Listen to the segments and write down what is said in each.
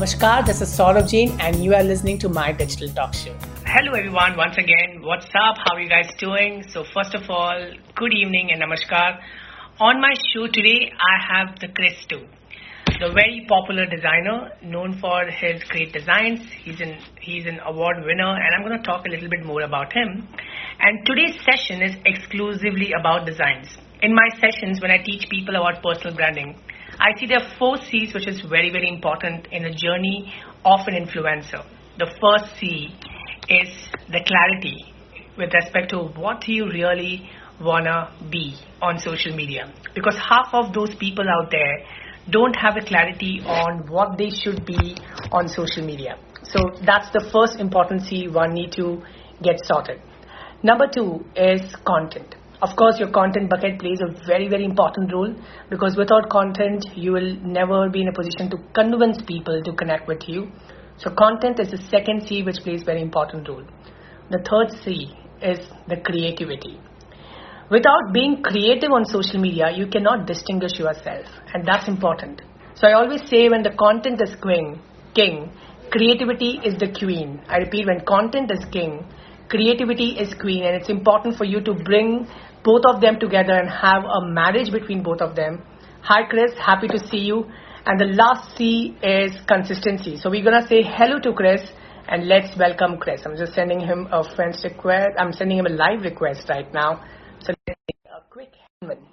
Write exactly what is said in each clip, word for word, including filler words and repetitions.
Namaskar, this is Saurabh Jain and you are listening to my digital talk show. Hello everyone, once again, what's up? How are you guys doing? So first of all, good evening and namaskar. On my show today, I have the Chris too, the very popular designer known for his great designs. He's an, he's an award winner and I'm going to talk a little bit more about him. And today's session is exclusively about designs. In my sessions, when I teach people about personal branding, I see there are four C's which is very, very important in the journey of an influencer. The first C is the clarity with respect to what you really wanna be on social media. Because half of those people out there don't have a clarity on what they should be on social media. So that's the first important C one need to get sorted. Number two is content. Of course, your content bucket plays a very, very important role because without content, you will never be in a position to convince people to connect with you. So content is the second C which plays very important role. The third C is the creativity. Without being creative on social media, you cannot distinguish yourself, and that's important. So I always say when the content is king, king, creativity is the queen. I repeat, when content is king, creativity is queen, and it's important for you to bring both of them together and have a marriage between both of them. Hi Chris, happy to see you. And the last C is consistency. So we're going to say hello to Chris and let's welcome Chris. I'm just sending him a friend's request. I'm sending him a live request right now. So let's take a quick moment.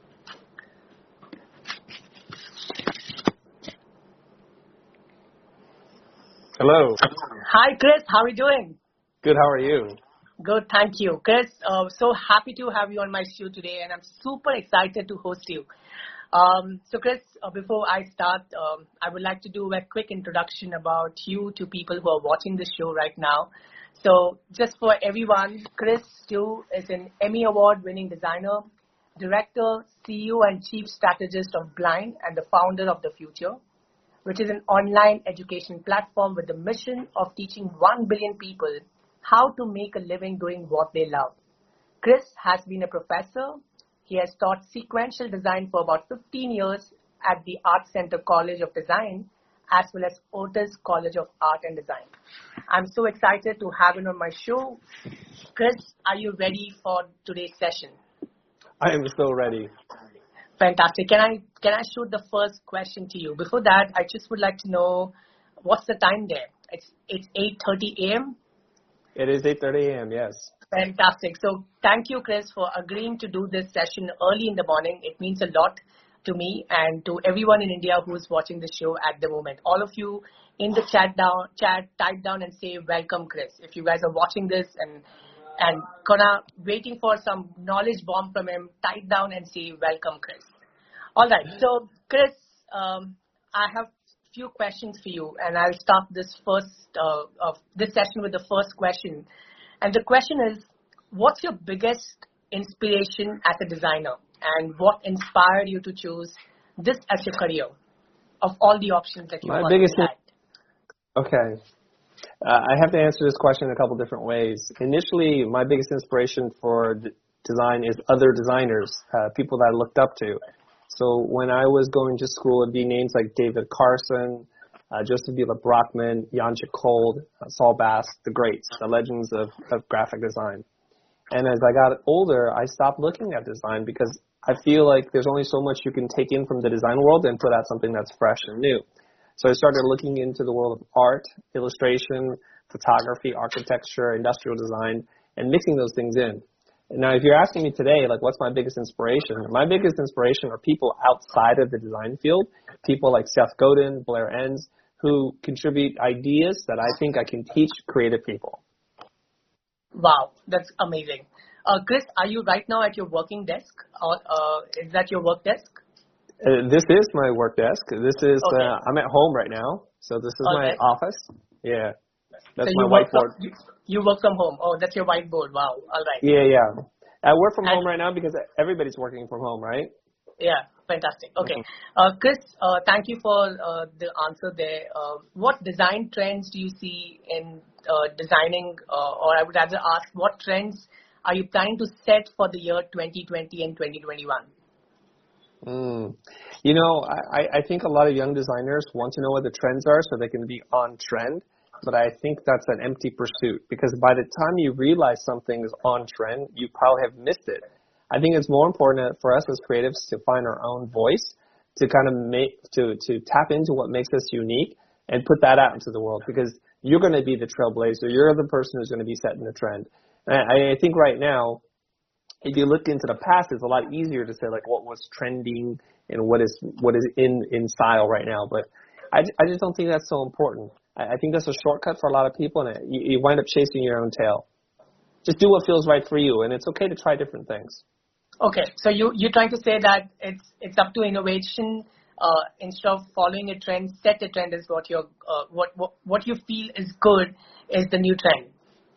Hello. Hi Chris, how are you doing? Good, how are you? Good, thank you. Chris, uh, so happy to have you on my show today and I'm super excited to host you. Um, so Chris, uh, before I start, um, I would like to do a quick introduction about you to people who are watching this show right now. So just for everyone, Chris Stu is an Emmy Award winning designer, director, C E O and chief strategist of Blind and the founder of The Future, which is an online education platform with the mission of teaching one billion people how to make a living doing what they love. Chris has been a professor. He has taught sequential design for about fifteen years at the Art Center College of Design, as well as Otis College of Art and Design. I'm so excited to have him on my show. Chris, are you ready for today's session? I am so ready. Fantastic. Can I can I shoot the first question to you? Before that, I just would like to know what's the time there? It's it's eight thirty a.m. It is eight thirty a.m., yes. Fantastic. So thank you, Chris, for agreeing to do this session early in the morning. It means a lot to me and to everyone in India who's watching the show at the moment. All of you in the chat down, chat, type down and say, welcome, Chris. If you guys are watching this and and gonna waiting for some knowledge bomb from him, type down and say, welcome, Chris. All right. So, Chris, um, I have few questions for you, and I'll start this first uh, of this session with the first question. And the question is, what's your biggest inspiration as a designer, and what inspired you to choose this as your career of all the options that you My biggest had? Okay. Uh, I have to answer this question in a couple different ways. Initially, my biggest inspiration for d- design is other designers, uh, people that I looked up to. So when I was going to school, it'd be names like David Carson, uh, Joseph Villa Brockman, Jan Jacold, uh, Saul Bass, the greats, the legends of, of graphic design. And as I got older, I stopped looking at design because I feel like there's only so much you can take in from the design world and put out something that's fresh and new. So I started looking into the world of art, illustration, photography, architecture, industrial design, and mixing those things in. Now, if you're asking me today, like, what's my biggest inspiration? My biggest inspiration are people outside of the design field, people like Seth Godin, Blair Enns, who contribute ideas that I think I can teach creative people. Wow, that's amazing. Uh, Chris, are you right now at your working desk? Or uh, is that your work desk? Uh, this is my work desk. This is, Okay. uh, I'm at home right now, so this is Okay. my office. Yeah, that's so my you work whiteboard. From, you, you work from home. Oh, that's your whiteboard. Wow. All right. Yeah, yeah. I work from And- home right now because everybody's working from home, right? Yeah, fantastic. Okay. Mm-hmm. Uh, Chris, uh, thank you for uh, the answer there. Uh, what design trends do you see in uh, designing, uh, or I would rather ask, what trends are you planning to set for the year twenty twenty and twenty twenty-one? Mm. You know, I, I think a lot of young designers want to know what the trends are so they can be on trend, but I think that's an empty pursuit because by the time you realize something is on trend, you probably have missed it. I think it's more important for us as creatives to find our own voice, to kind of make, to, to tap into what makes us unique and put that out into the world because you're going to be the trailblazer. You're the person who's going to be setting the trend. And I, I think right now, if you look into the past, it's a lot easier to say like what was trending and what is what is in, in style right now. But I, I just don't think that's so important. I, I think that's a shortcut for a lot of people, and it, you, you wind up chasing your own tail. Just do what feels right for you, and it's okay to try different things. Okay, so you you're trying to say that it's it's up to innovation. Uh, instead of following a trend, set a trend is what you're uh, what, what what you feel is good is the new trend.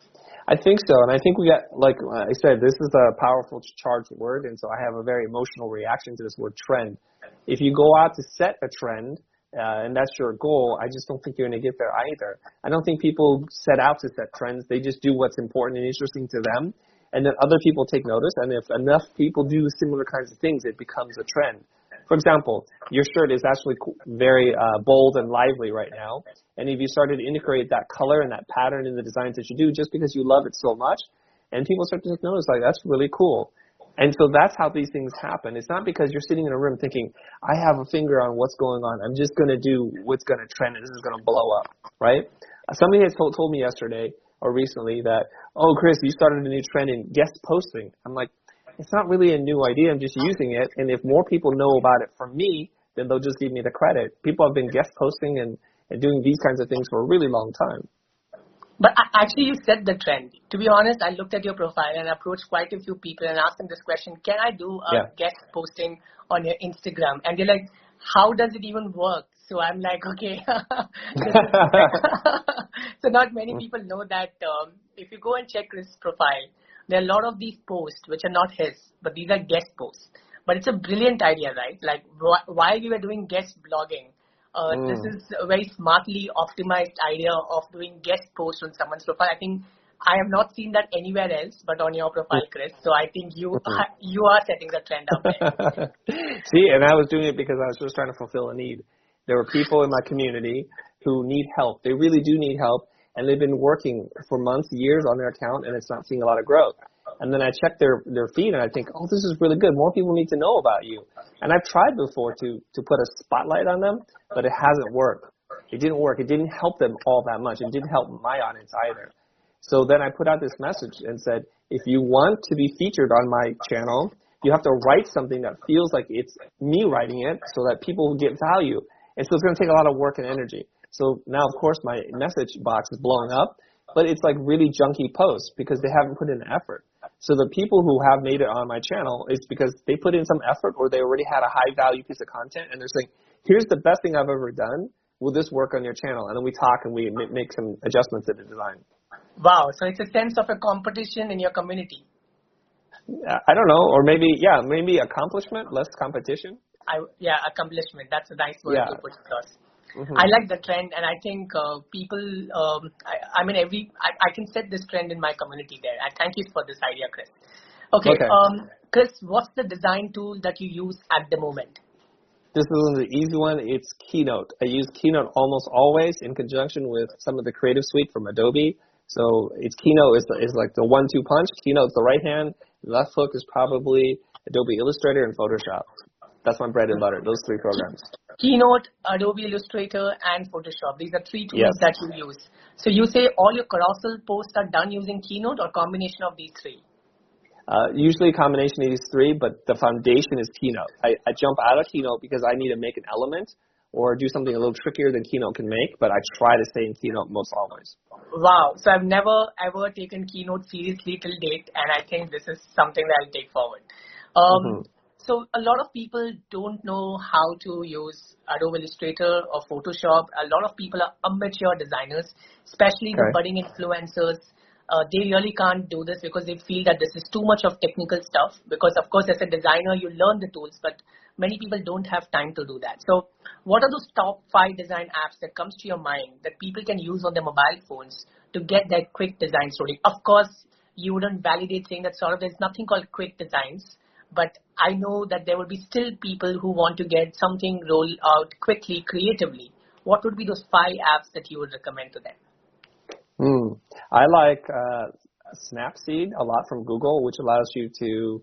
I think so, and I think we got, like I said, this is a powerful charged word, and so I have a very emotional reaction to this word trend. If you go out to set a trend, uh, and that's your goal, I just don't think you're going to get there either. I don't think people set out to set trends. They just do what's important and interesting to them, and then other people take notice, and if enough people do similar kinds of things, it becomes a trend. For example, your shirt is actually very uh, bold and lively right now. And if you started to integrate that color and that pattern in the designs that you do just because you love it so much, and people start to take notice, like, that's really cool. And so that's how these things happen. It's not because you're sitting in a room thinking, I have a finger on what's going on. I'm just going to do what's going to trend and this is going to blow up, right? Somebody has told, told me yesterday or recently that, oh, Chris, you started a new trend in guest posting. I'm like, it's not really a new idea. I'm just using it. And if more people know about it from me, then they'll just give me the credit. People have been guest posting and, and doing these kinds of things for a really long time. But actually, you set the trend. To be honest, I looked at your profile and approached quite a few people and asked them this question, can I do a yeah. guest posting on your Instagram? And they're like, how does it even work? So I'm like, okay. So not many people know that um, if you go and check Chris' profile, there are a lot of these posts which are not his, but these are guest posts. But it's a brilliant idea, right? Like wh- while we were doing guest blogging, uh, mm. this is a very smartly optimized idea of doing guest posts on someone's profile. I think I have not seen that anywhere else but on your profile, Chris. So I think you mm-hmm. you are setting the trend up there. See, and I was doing it because I was just trying to fulfill a need. There were people in my community who need help. They really do need help. And they've been working for months, years on their account, and it's not seeing a lot of growth. And then I check their, their feed, and I think, oh, this is really good. More people need to know about you. And I've tried before to, to put a spotlight on them, but it hasn't worked. It didn't work. It didn't help them all that much. It didn't help my audience either. So then I put out this message and said, if you want to be featured on my channel, you have to write something that feels like it's me writing it so that people will get value. And so it's going to take a lot of work and energy. So now, of course, my message box is blowing up, but it's like really junky posts because they haven't put in effort. So the people who have made it on my channel is because they put in some effort or they already had a high-value piece of content, and they're saying, here's the best thing I've ever done. Will this work on your channel? And then we talk and we make some adjustments to the design. Wow. So it's a sense of a competition in your community. I don't know. Or maybe, yeah, maybe accomplishment, less competition. I, yeah, accomplishment. That's a nice word yeah. to put across. Mm-hmm. I like the trend, and I think uh, people, um, I, I mean, every I, I can set this trend in my community there. I thank you for this idea, Chris. Okay, okay. Um, Chris, what's the design tool that you use at the moment? This is the easy one. It's Keynote. I use Keynote almost always in conjunction with some of the Creative Suite from Adobe. So it's Keynote is, is like the one two punch. Keynote's the right hand. Left hook is probably Adobe Illustrator and Photoshop. That's my bread and butter, those three programs. Keynote, Adobe Illustrator, and Photoshop. These are three tools yes. that you use. So you say all your carousel posts are done using Keynote or combination of these three? Uh, usually a combination of these three, but the foundation is Keynote. I, I jump out of Keynote because I need to make an element or do something a little trickier than Keynote can make, but I try to stay in Keynote most always. Wow. So I've never, ever taken Keynote seriously till date, and I think this is something that I'll take forward. Um, mm-hmm. So a lot of people don't know how to use Adobe Illustrator or Photoshop. A lot of people are amateur designers, especially okay. the budding influencers. Uh, they really can't do this because they feel that this is too much of technical stuff. Because, of course, as a designer, you learn the tools, but many people don't have time to do that. So what are those top five design apps that comes to your mind that people can use on their mobile phones to get that quick design story? Of course, you wouldn't validate saying that sort of there's nothing called quick designs. but I know that there will be still people who want to get something rolled out quickly, creatively. What would be those five apps that you would recommend to them? Hmm. I like uh, Snapseed a lot from Google, which allows you to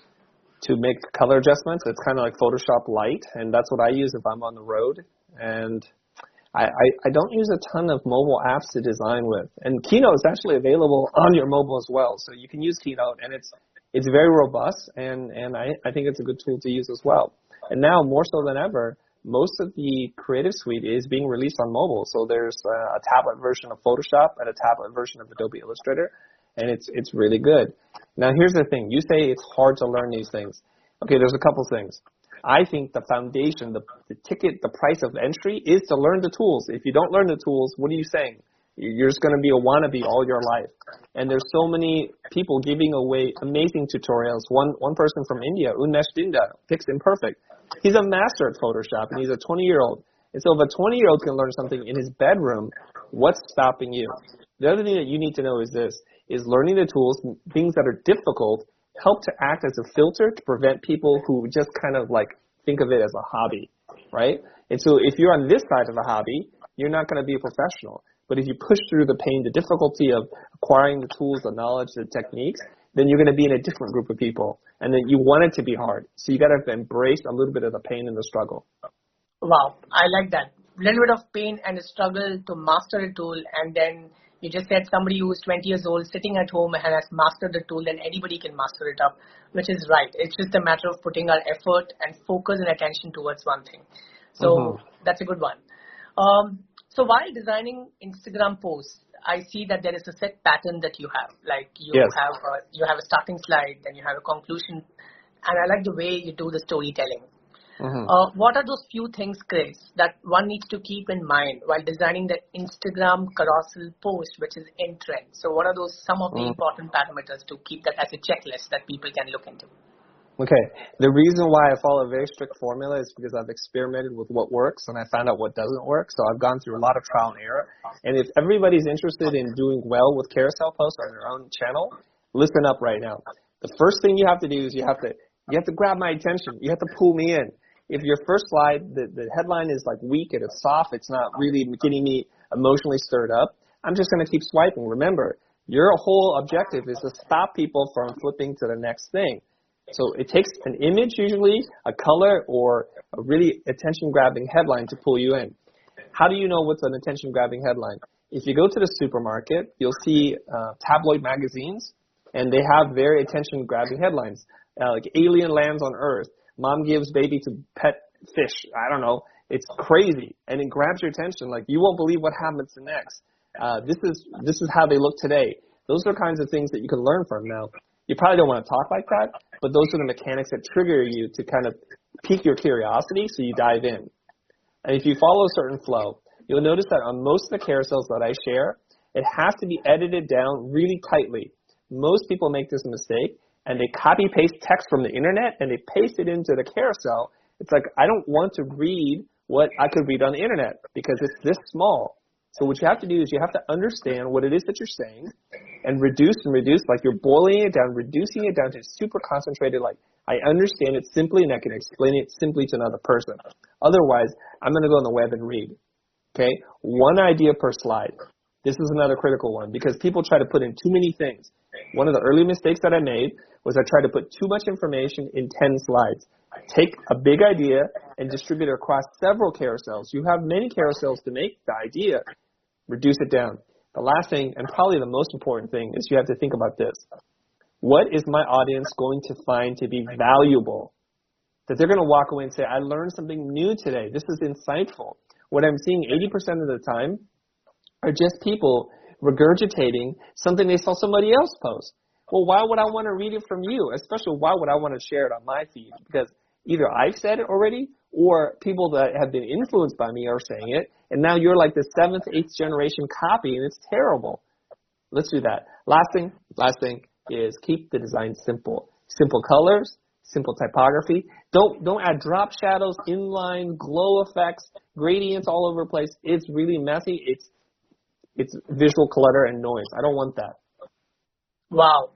to make color adjustments. It's kind of like Photoshop Lite, and that's what I use if I'm on the road. And I, I, I don't use a ton of mobile apps to design with. And Keynote is actually available on your mobile as well, so you can use Keynote, and it's it's very robust, and, and I, I think it's a good tool to use as well. And now, more so than ever, most of the Creative Suite is being released on mobile. So there's a, a tablet version of Photoshop and a tablet version of Adobe Illustrator, and it's it's really good. Now, here's the thing. You say it's hard to learn these things. Okay, there's a couple things. I think the foundation, the, the ticket, the price of entry is to learn the tools. If you don't learn the tools, what are you saying? You're just going to be a wannabe all your life. And there's so many people giving away amazing tutorials. One one person from India, Unmesh Dinda, Piximperfect. He's a master at Photoshop, and he's a twenty-year-old. And so if a twenty-year-old can learn something in his bedroom, what's stopping you? The other thing that you need to know is this, is learning the tools, things that are difficult, help to act as a filter to prevent people who just kind of like think of it as a hobby, right? And so if you're on this side of the hobby, you're not going to be a professional. But if you push through the pain, the difficulty of acquiring the tools, the knowledge, the techniques, then you're going to be in a different group of people. And then you want it to be hard. So you got to embrace a little bit of the pain and the struggle. Wow, I like that. A little bit of pain and a struggle to master a tool, and then you just said somebody who is twenty years old sitting at home and has mastered the tool, then anybody can master it up, which is right. It's just a matter of putting our effort and focus and attention towards one thing. So mm-hmm. That's a good one. Um, so while designing Instagram posts, I see that there is a set pattern that you have. Like you yes. have a, you have a starting slide, then you have a conclusion, and I like the way you do the storytelling. Mm-hmm. Uh, what are those few things, Chris, that one needs to keep in mind while designing the Instagram carousel post, which is in trend? So what are those some of the mm-hmm. important parameters to keep that as a checklist that people can look into? Okay. The reason why I follow a very strict formula is because I've experimented with what works and I found out what doesn't work. So I've gone through a lot of trial and error. And if everybody's interested in doing well with carousel posts on their own channel, listen up right now. The first thing you have to do is you have to you have to grab my attention. You have to pull me in. If your first slide, the, the headline is like weak and it's soft, it's not really getting me emotionally stirred up, I'm just going to keep swiping. Remember, your whole objective is to stop people from flipping to the next thing. So it takes an image usually, a color, or a really attention-grabbing headline to pull you in. How do you know what's an attention-grabbing headline? If you go to the supermarket, you'll see uh, tabloid magazines, and they have very attention-grabbing headlines, uh, like alien lands on Earth. Mom gives baby to pet fish. I don't know. It's crazy. And it grabs your attention. Like, you won't believe what happens next. Uh, this is this is how they look today. Those are kinds of things that you can learn from. Now, you probably don't want to talk like that, but those are the mechanics that trigger you to kind of pique your curiosity so you dive in. And if you follow a certain flow, you'll notice that on most of the carousels that I share, it has to be edited down really tightly. Most people make this mistake, and they copy-paste text from the internet, and they paste it into the carousel. It's like, I don't want to read what I could read on the internet because it's this small. So what you have to do is you have to understand what it is that you're saying and reduce and reduce, like you're boiling it down, reducing it down to super concentrated, like I understand it simply and I can explain it simply to another person. Otherwise, I'm going to go on the web and read. Okay? One idea per slide. This is another critical one because people try to put in too many things. One of the early mistakes that I made was I tried to put too much information in ten slides. Take a big idea and distribute it across several carousels. You have many carousels to make the idea. Reduce it down. The last thing, and probably the most important thing, is you have to think about this. What is my audience going to find to be valuable? That they're going to walk away and say, I learned something new today. This is insightful. What I'm seeing eighty percent of the time are just people regurgitating something they saw somebody else post. Well, why would I want to read it from you? Especially, why would I want to share it on my feed? Because either I've said it already or people that have been influenced by me are saying it, and now you're like the seventh, eighth generation copy, and it's terrible. Let's do that. Last thing, last thing is keep the design simple. Simple colors, simple typography. Don't don't add drop shadows, inline, glow effects, gradients all over the place. It's really messy. It's it's visual clutter and noise. I don't want that. Wow.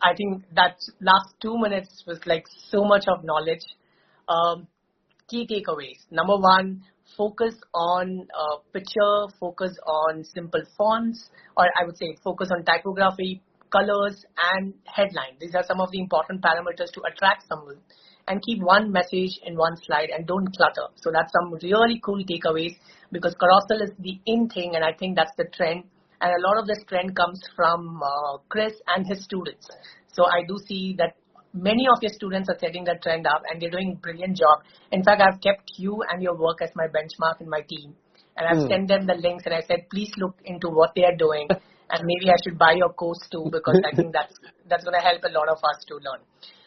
I think that last two minutes was like so much of knowledge. Um, key takeaways. Number one, focus on uh, picture, focus on simple fonts, or I would say focus on typography, colors, and headline. These are some of the important parameters to attract someone. And keep one message in one slide and don't clutter. So that's some really cool takeaways, because carousel is the in thing, and I think that's the trend. And a lot of this trend comes from uh, Chris and his students. So I do see that many of your students are setting that trend up, and they're doing a brilliant job. In fact, I've kept you and your work as my benchmark in my team. And I've mm. sent them the links, and I said, please look into what they are doing. And maybe I should buy your course too, because I think that's that's going to help a lot of us to learn.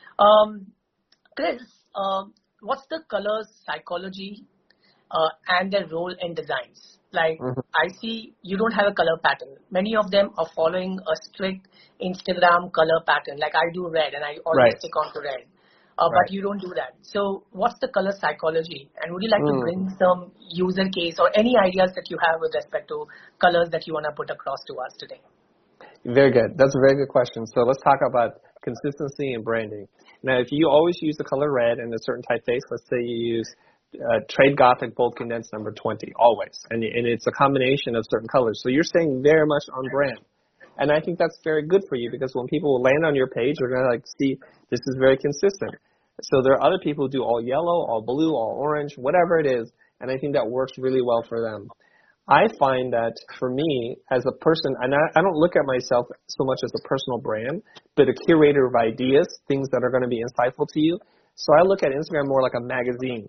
Um, Chris, uh, what's the color psychology uh, and their role in designs? Like, mm-hmm. I see you don't have a color pattern. Many of them are following a strict Instagram color pattern. Like I do red, and I always right. stick on to red. Uh, right. But you don't do that. So what's the color psychology? And would you like mm. to bring some user case or any ideas that you have with respect to colors that you want to put across to us today? Very good. That's a very good question. So let's talk about consistency and branding. Now, if you always use the color red and a certain typeface, let's say you use uh, Trade Gothic Bold Condensed number twenty, always, and, and it's a combination of certain colors. So you're staying very much on brand. And I think that's very good for you, because when people land on your page, they're going to like see this is very consistent. So there are other people who do all yellow, all blue, all orange, whatever it is, and I think that works really well for them. I find that for me, as a person, and I, I don't look at myself so much as a personal brand, but a curator of ideas, things that are going to be insightful to you. So I look at Instagram more like a magazine.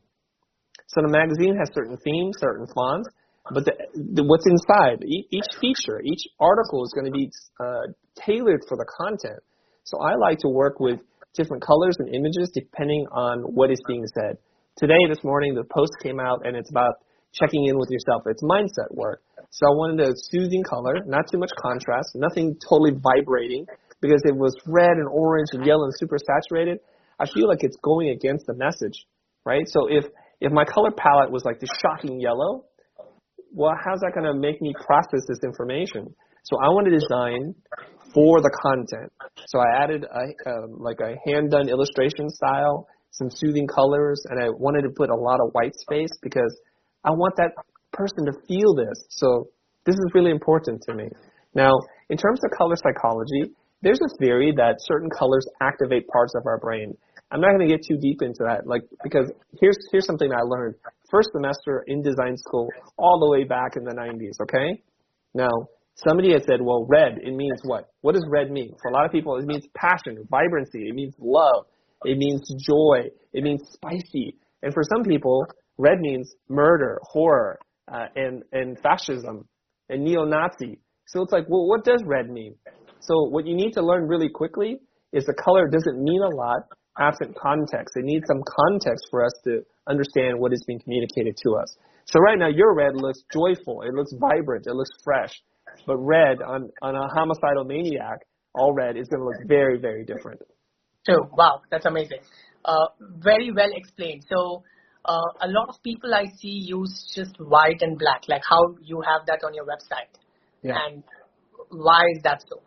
So the magazine has certain themes, certain fonts, but the, the, what's inside, each, each feature, each article is going to be uh, tailored for the content. So I like to work with different colors and images depending on what is being said. Today, this morning, the post came out, and it's about checking in with yourself. It's mindset work. So I wanted a soothing color, not too much contrast, nothing totally vibrating, because it was red and orange and yellow and super saturated. I feel like it's going against the message, right? So if, if my color palette was like this shocking yellow, well, how's that going to make me process this information? So I want to design for the content. So I added a, um, like a hand-done illustration style, some soothing colors, and I wanted to put a lot of white space because I want that person to feel this. So this is really important to me. Now, in terms of color psychology, there's a theory that certain colors activate parts of our brain. I'm not going to get too deep into that, like because here's here's something I learned first semester in design school all the way back in the nineties, okay? Now, somebody had said, well, red, it means what? What does red mean? For a lot of people, it means passion, vibrancy, it means love, it means joy, it means spicy. And for some people, red means murder, horror, uh, and, and fascism, and neo-Nazi. So it's like, well, what does red mean? So what you need to learn really quickly is the color doesn't mean a lot absent context. It needs some context for us to understand what is being communicated to us. So right now, your red looks joyful. It looks vibrant. It looks fresh. But red on, on a homicidal maniac, all red, is going to look very, very different. Oh, wow. That's amazing. Uh, very well explained. So uh, a lot of people I see use just white and black, like how you have that on your website. Yeah. And why is that so?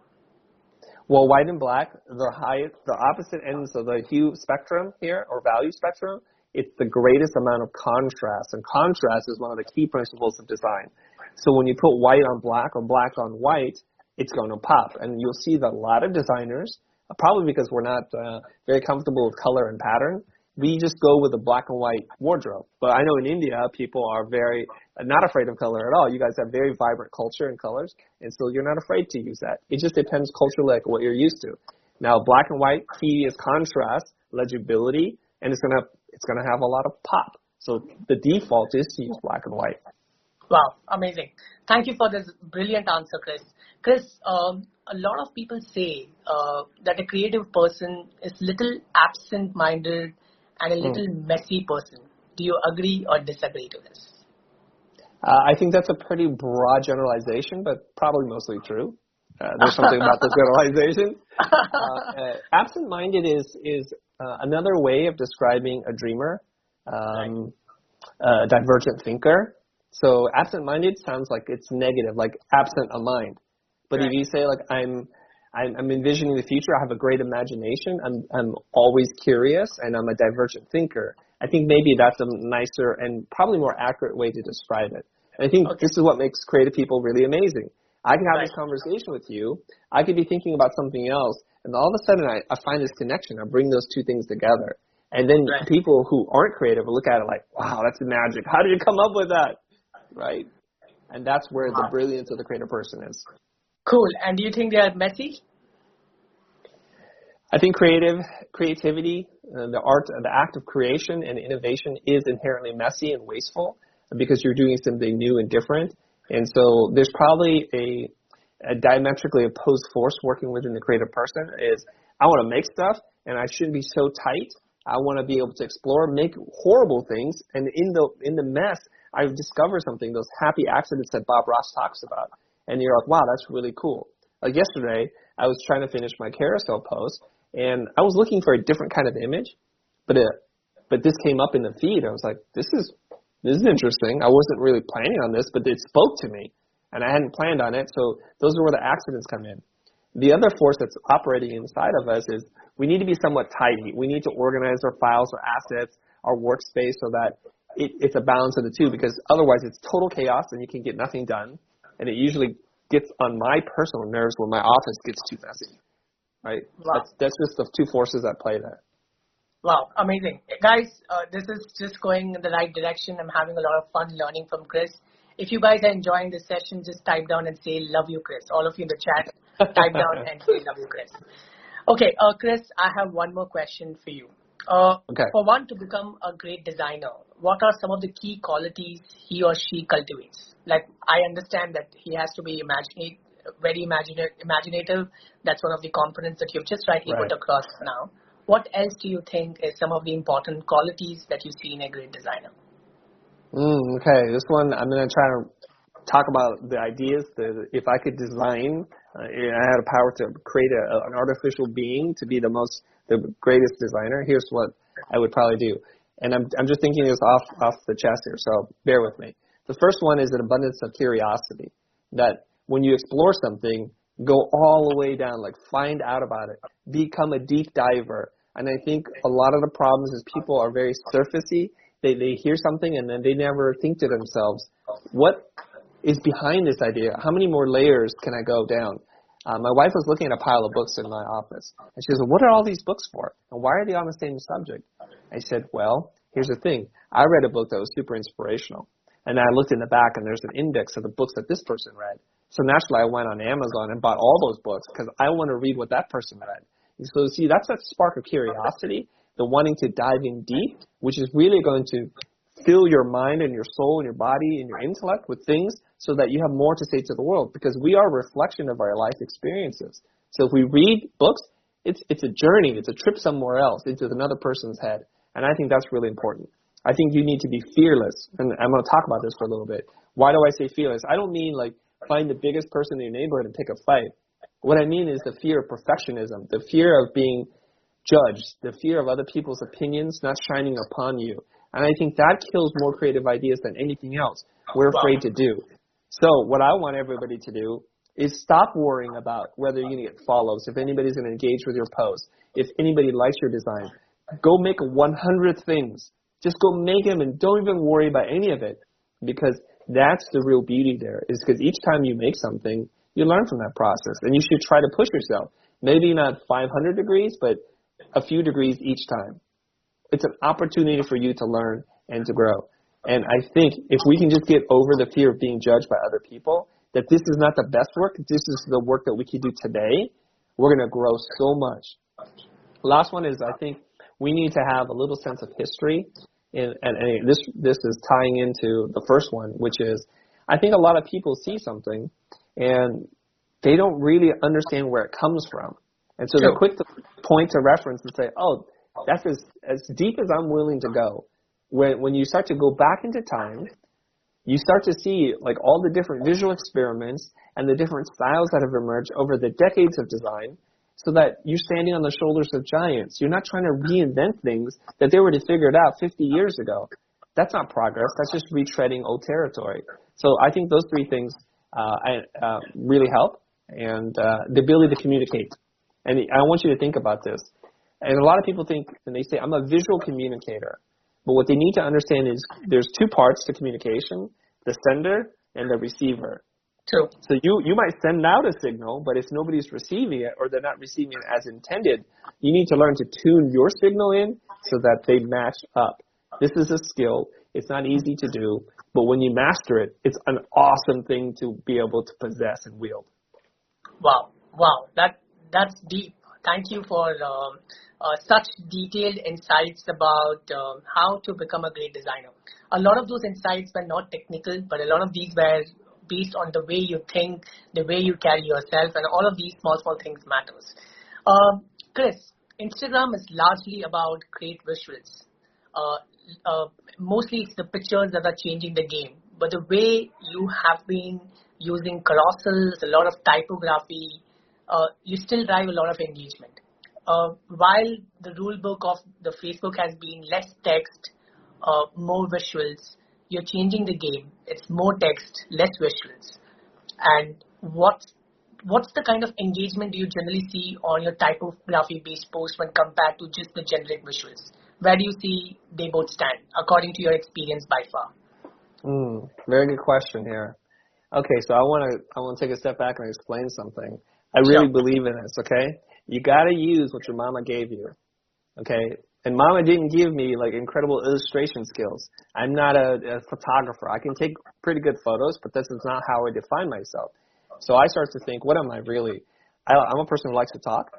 Well, white and black, the highest, the opposite ends of the hue spectrum here, or value spectrum, it's the greatest amount of contrast. And contrast is one of the key principles of design. So when you put white on black or black on white, it's going to pop. And you'll see that a lot of designers, probably because we're not uh, very comfortable with color and pattern, we just go with a black and white wardrobe. But I know in India, people are very not afraid of color at all. You guys have very vibrant culture and colors, and so you're not afraid to use that. It just depends culturally like what you're used to. Now, black and white, key is contrast, legibility, and it's gonna it's gonna have a lot of pop. So the default is to use black and white. Wow, amazing. Thank you for this brilliant answer, Chris. Chris, um, a lot of people say uh, that a creative person is little absent-minded and a little mm. messy person. Do you agree or disagree to this? Uh, I think that's a pretty broad generalization, but probably mostly true. Uh, there's something about this generalization. Uh, uh, absent-minded is is uh, another way of describing a dreamer, um, a divergent thinker. So absent-minded sounds like it's negative, like absent a mind. But right. if you say like I'm I'm, I'm envisioning the future. I have a great imagination. I'm, I'm always curious, and I'm a divergent thinker. I think maybe that's a nicer and probably more accurate way to describe it. And I think okay. this is what makes creative people really amazing. I can have right. this conversation with you. I could be thinking about something else, and all of a sudden I, I find this connection. I bring those two things together. And then right. people who aren't creative will look at it like, wow, that's magic. How did you come up with that? Right? And that's where wow. the brilliance of the creative person is. Cool. And do you think they are messy? I think creative creativity, uh, the art, the act of creation and innovation is inherently messy and wasteful because you're doing something new and different. And so there's probably a, a diametrically opposed force working within the creative person is I want to make stuff and I shouldn't be so tight. I want to be able to explore, make horrible things, and in the in the mess, I discover something, those happy accidents that Bob Ross talks about. And you're like, wow, that's really cool. Like yesterday, I was trying to finish my carousel post, and I was looking for a different kind of image, but it, but this came up in the feed. I was like, this is this is interesting. I wasn't really planning on this, but it spoke to me, and I hadn't planned on it. So those are where the accidents come in. The other force that's operating inside of us is we need to be somewhat tidy. We need to organize our files, our assets, our workspace so that it, it's a balance of the two, because otherwise it's total chaos and you can get nothing done. And it usually gets on my personal nerves when my office gets too messy, right? Wow. That's, that's just the two forces at play there. Wow, amazing. Guys, uh, this is just going in the right direction. I'm having a lot of fun learning from Chris. If you guys are enjoying this session, just type down and say, love you, Chris. All of you in the chat, type down and say, love you, Chris. Okay, uh, Chris, I have one more question for you. Uh, okay. For one to become a great designer, what are some of the key qualities he or she cultivates? Like, I understand that he has to be imaginative, very imaginative, imaginative. That's one of the components that you've just rightly right. put across now. What else do you think is some of the important qualities that you see in a great designer? Mm, okay, this one I'm going to try to talk about the ideas that if I could design, uh, I had a power to create a, an artificial being to be the most, the greatest designer. Here's what I would probably do. And I'm I'm just thinking this off, off the chest here, so bear with me. The first one is an abundance of curiosity, that when you explore something, go all the way down, like find out about it, become a deep diver. And I think a lot of the problems is people are very surfacey. They they hear something and then they never think to themselves, what is behind this idea? How many more layers can I go down? Uh, my wife was looking at a pile of books in my office, and she goes, well, what are all these books for? And why are they on the same subject? I said, well, here's the thing. I read a book that was super inspirational, and I looked in the back, and there's an index of the books that this person read. So naturally, I went on Amazon and bought all those books because I want to read what that person read. And so, see, that's that spark of curiosity, the wanting to dive in deep, which is really going to fill your mind and your soul and your body and your intellect with things so that you have more to say to the world, because we are a reflection of our life experiences. So if we read books, it's it's a journey, it's a trip somewhere else into another person's head. And I think that's really important. I think you need to be fearless, and I'm going to talk about this for a little bit. Why do I say fearless? I don't mean like find the biggest person in your neighborhood and pick a fight. What I mean is the fear of perfectionism, the fear of being judged, the fear of other people's opinions not shining upon you. And I think that kills more creative ideas than anything else we're afraid to do. So what I want everybody to do is stop worrying about whether you're going to get follows, if anybody's going to engage with your post, if anybody likes your design. Go make one hundred things. Just go make them and don't even worry about any of it, because that's the real beauty there, is because each time you make something, you learn from that process. And you should try to push yourself. Maybe not five hundred degrees, but a few degrees each time. It's an opportunity for you to learn and to grow. And I think if we can just get over the fear of being judged by other people, that this is not the best work, this is the work that we can do today, we're going to grow so much. Last one is, I think we need to have a little sense of history. And, and, and this this is tying into the first one, which is I think a lot of people see something and they don't really understand where it comes from. And so they're quick to point to reference and say, oh, that's as, as deep as I'm willing to go. When when you start to go back into time, you start to see like all the different visual experiments and the different styles that have emerged over the decades of design, so that you're standing on the shoulders of giants. You're not trying to reinvent things that they already figured out fifty years ago. That's not progress. That's just retreading old territory. So I think those three things uh, I, uh, really help. and uh, the ability to communicate. And I want you to think about this. And a lot of people think, and they say, I'm a visual communicator. But what they need to understand is there's two parts to communication, the sender and the receiver. True. So you, you might send out a signal, but if nobody's receiving it or they're not receiving it as intended, you need to learn to tune your signal in so that they match up. This is a skill. It's not easy to do, but when you master it, it's an awesome thing to be able to possess and wield. Wow. Wow. That that's deep. Thank you for um, uh, such detailed insights about uh, how to become a great designer. A lot of those insights were not technical, but a lot of these were based on the way you think, the way you carry yourself, and all of these small, small things matters. Um, Chris, Instagram is largely about great visuals. Uh, uh, mostly it's the pictures that are changing the game. But the way you have been using carousels, a lot of typography, uh, you still drive a lot of engagement. Uh, while the rule book of the Facebook has been less text, uh, more visuals, you're changing the game. It's more text, less visuals. And what, what's the kind of engagement do you generally see on your typography-based posts when compared to just the generic visuals? Where do you see they both stand, according to your experience by far? Mm, very good question here. Okay, so I want to I want to take a step back and explain something. I really sure. believe in this, okay? You got to use what your mama gave you, okay? And mama didn't give me, like, incredible illustration skills. I'm not a, a photographer. I can take pretty good photos, but this is not how I define myself. So I start to think, what am I really? I, I'm a person who likes to talk,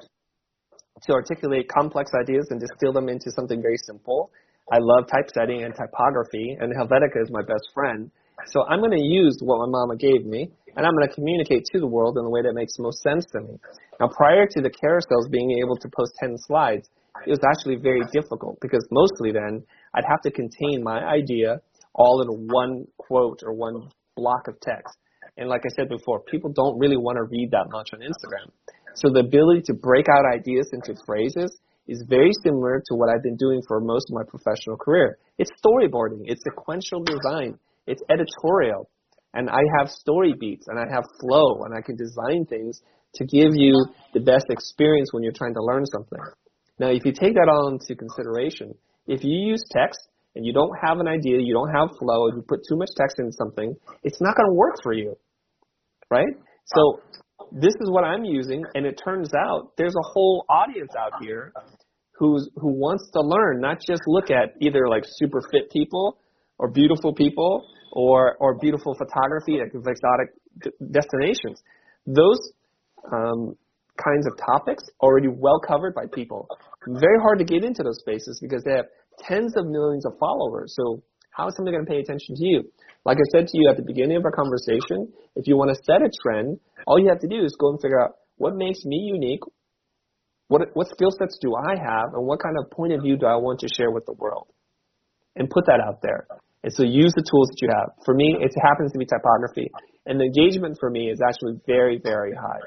to articulate complex ideas and distill them into something very simple. I love typesetting and typography, and Helvetica is my best friend. So I'm going to use what my mama gave me, and I'm going to communicate to the world in a way that makes most sense to me. Now, prior to the carousels being able to post ten slides, it was actually very difficult because mostly then I'd have to contain my idea all in one quote or one block of text. And like I said before, people don't really want to read that much on Instagram. So the ability to break out ideas into phrases is very similar to what I've been doing for most of my professional career. It's storyboarding. It's sequential design. It's editorial. And I have story beats, and I have flow, and I can design things to give you the best experience when you're trying to learn something. Now, if you take that all into consideration, if you use text and you don't have an idea, you don't have flow, and you put too much text into something, it's not going to work for you, right? So this is what I'm using, and it turns out there's a whole audience out here who's who wants to learn, not just look at either like super fit people or beautiful people or or beautiful photography at exotic d- destinations. Those um, kinds of topics are already well covered by people. Very hard to get into those spaces because they have tens of millions of followers. So how is somebody going to pay attention to you? Like I said to you at the beginning of our conversation, if you want to set a trend, all you have to do is go and figure out what makes me unique, what what skill sets do I have, and what kind of point of view do I want to share with the world, and put that out there. And so use the tools that you have. For me, it happens to be typography, and the engagement for me is actually very, very high.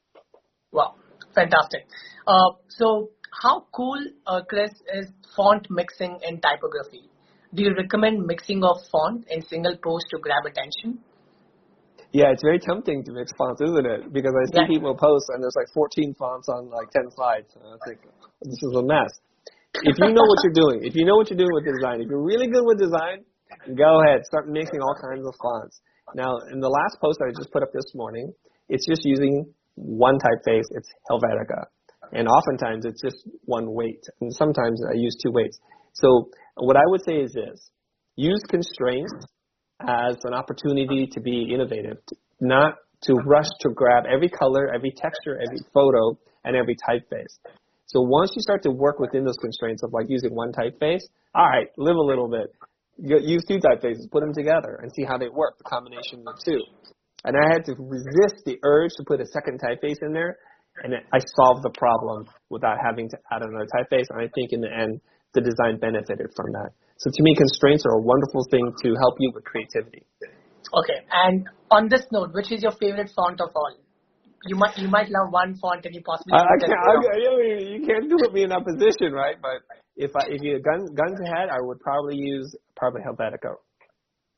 Wow, fantastic. Uh, so how cool, uh, Chris, is font mixing in typography? Do you recommend mixing of font in single post to grab attention? Yeah, it's very tempting to mix fonts, isn't it? Because I see yeah. people post and there's like fourteen fonts on like ten slides. And I think, this is a mess. If you know what you're doing, if you know what you're doing with design, if you're really good with design, go ahead, start mixing all kinds of fonts. Now, in the last post that I just put up this morning, it's just using one typeface. It's Helvetica. And oftentimes it's just one weight. And sometimes I use two weights. So what I would say is this. Use constraints as an opportunity to be innovative, not to rush to grab every color, every texture, every photo, and every typeface. So once you start to work within those constraints of like using one typeface, all right, live a little bit. Use two typefaces, put them together, and see how they work, the combination of the two. And I had to resist the urge to put a second typeface in there, and I solved the problem without having to add another typeface. And I think in the end, the design benefited from that. So to me, constraints are a wonderful thing to help you with creativity. Okay, and on this note, which is your favorite font of all? You might you might love one font and you possibly. I, I can't. I, I mean, you can't put me in that position, right? But if I if you gun guns ahead, I would probably use probably Helvetica.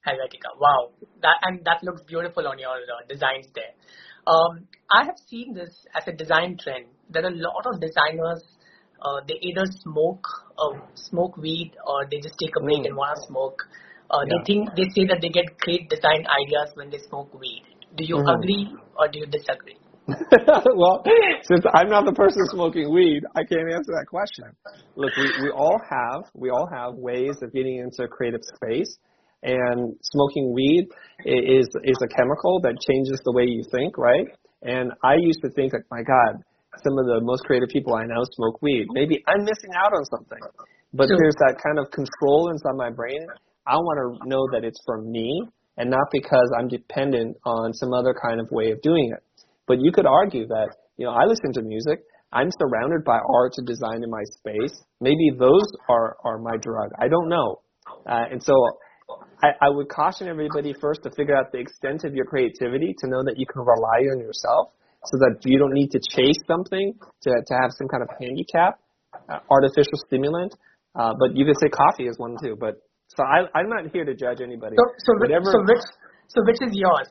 Helvetica. Wow, that and that looks beautiful on your uh, designs there. Um, I have seen this as a design trend. There are a lot of designers. Uh, they either smoke uh, smoke weed or they just take a break mm. and want to smoke. Uh, yeah. They think they say that they get great design ideas when they smoke weed. Do you mm-hmm. agree or do you disagree? Well, since I'm not the person smoking weed, I can't answer that question. Look, we, we all have we all have ways of getting into a creative space, and smoking weed is is a chemical that changes the way you think, right? And I used to think like, my God, some of the most creative people I know smoke weed. Maybe I'm missing out on something, but sure. There's that kind of control inside my brain. I want to know that it's from me and not because I'm dependent on some other kind of way of doing it. But you could argue that, you know, I listen to music. I'm surrounded by art and design in my space. Maybe those are, are my drug. I don't know. Uh, and so I, I would caution everybody first to figure out the extent of your creativity, to know that you can rely on yourself so that you don't need to chase something to, to have some kind of handicap, uh, artificial stimulant. Uh, but you could say coffee is one too. But so I, I'm not here to judge anybody. So, so, Whatever, so, which, so which is yours?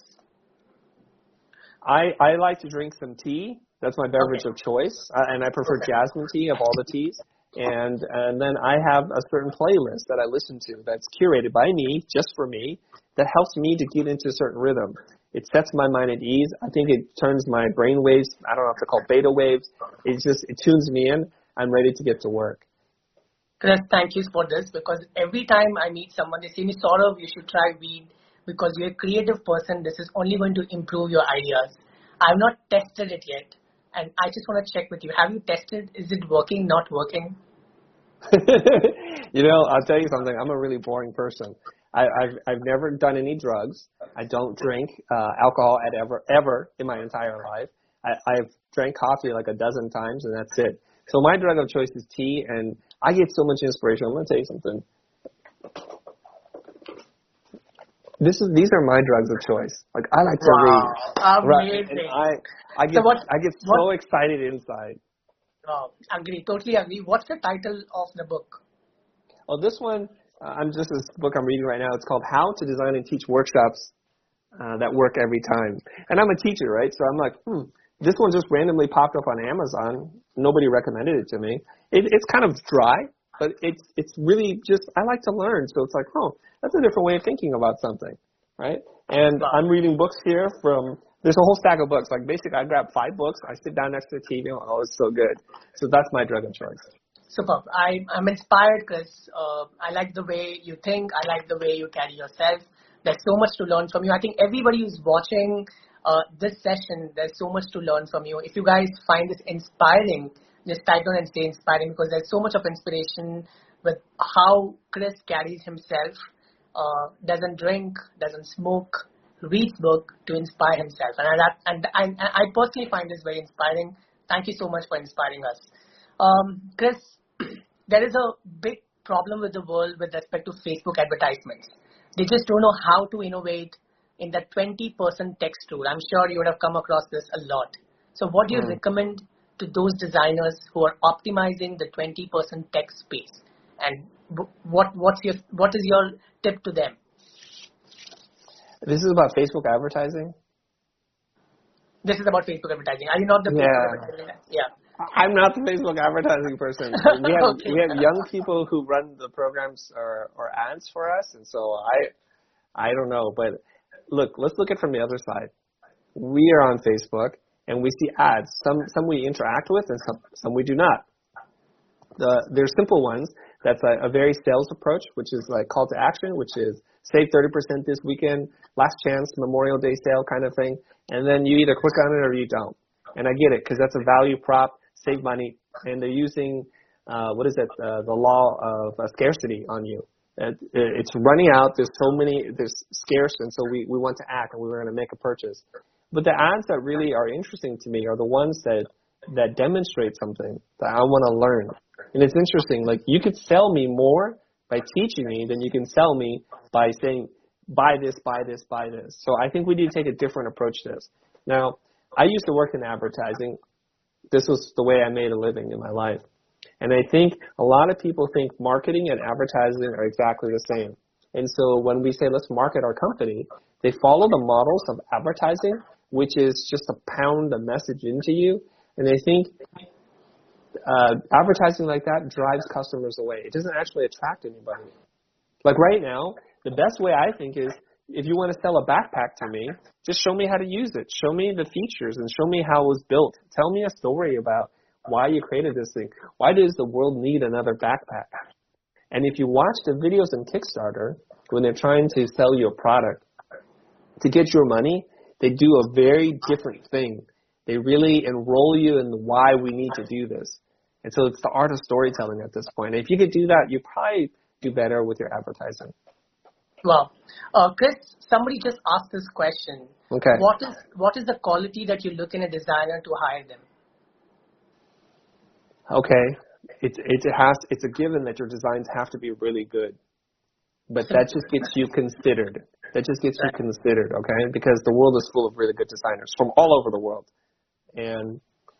I, I like to drink some tea. That's my beverage okay. of choice, uh, and I prefer okay. jasmine tea of all the teas. And and then I have a certain playlist that I listen to that's curated by me, just for me, that helps me to get into a certain rhythm. It sets my mind at ease. I think it turns my brain waves, I don't know if they're called beta waves. It just it tunes me in. I'm ready to get to work. Chris, thank you for this, because every time I meet someone, they say me, Saurabh, you should try weed. Because you're a creative person, this is only going to improve your ideas. I've not tested it yet, and I just want to check with you. Have you tested? Is it working, not working? You know, I'll tell you something. I'm a really boring person. I, I've I've never done any drugs. I don't drink uh, alcohol at ever ever in my entire life. I, I've drank coffee like a dozen times, and that's it. So my drug of choice is tea, and I get so much inspiration. I'm going to tell you something. This is these are my drugs of choice. Like I like to wow. read. Amazing. Right. And I I get so what, I get so what, excited inside. Oh, agree, totally agree. What's the title of the book? Oh, this one, uh, I'm just this book I'm reading right now. It's called How to Design and Teach Workshops uh, That Work Every Time. And I'm a teacher, right? So I'm like, hmm, this one just randomly popped up on Amazon. Nobody recommended it to me. It, it's kind of dry, but it's it's really just I like to learn. So it's like, oh, that's a different way of thinking about something, right? And I'm reading books here from, there's a whole stack of books. Like basically I grab five books, I sit down next to the T V, oh, it's so good. So that's my drug of choice. Superb. I, I'm inspired, Chris. Uh, I like the way you think. I like the way you carry yourself. There's so much to learn from you. I think everybody who's watching uh, this session, there's so much to learn from you. If you guys find this inspiring, just type on and say inspiring, because there's so much of inspiration with how Chris carries himself. Uh, doesn't drink, doesn't smoke, reads book to inspire himself. And I, and I, and I personally find this very inspiring. Thank you so much for inspiring us. Um, Chris, there is a big problem with the world with respect to Facebook advertisements. They just don't know how to innovate in that twenty percent text rule. I'm sure you would have come across this a lot. So what do you mm. recommend to those designers who are optimizing the twenty percent text space? And what what's your what is your tip to them? This is about Facebook advertising? This is about Facebook advertising. Are you not the yeah. Facebook advertising? Yeah. I'm not the Facebook advertising person. We have okay. we have young people who run the programs or, or ads for us, and so I I don't know. But look, let's look at it from the other side. We are on Facebook, and we see ads. Some some we interact with, and some some we do not. The there's simple ones. That's a, a very sales approach, which is like call to action, which is save thirty percent this weekend, last chance, Memorial Day sale kind of thing. And then you either click on it or you don't. And I get it, because that's a value prop, save money, and they're using, uh, what is it, uh, the law of uh, scarcity on you. It, it's running out, there's so many, there's scarce, and so we, we want to act, and we were going to make a purchase. But the ads that really are interesting to me are the ones that, that demonstrate something that I want to learn. And it's interesting, like you could sell me more by teaching me than you can sell me by saying, buy this, buy this, buy this. So I think we need to take a different approach to this. Now, I used to work in advertising. This was the way I made a living in my life. And I think a lot of people think marketing and advertising are exactly the same. And so when we say let's market our company, they follow the models of advertising, which is just to pound the message into you. And they think uh, advertising like that drives customers away. It doesn't actually attract anybody. Like right now, the best way I think is if you want to sell a backpack to me, just show me how to use it. Show me the features and show me how it was built. Tell me a story about why you created this thing. Why does the world need another backpack? And if you watch the videos in Kickstarter, when they're trying to sell you a product, to get your money, they do a very different thing. They really enroll you in why we need to do this. And so it's the art of storytelling at this point. And if you could do that, you probably do better with your advertising. Well, uh, Chris, somebody just asked this question. Okay. What is what is the quality that you look in a designer to hire them? Okay. It's it has it's a given that your designs have to be really good. But that just gets you considered. That just gets you considered, okay? Because the world is full of really good designers from all over the world. And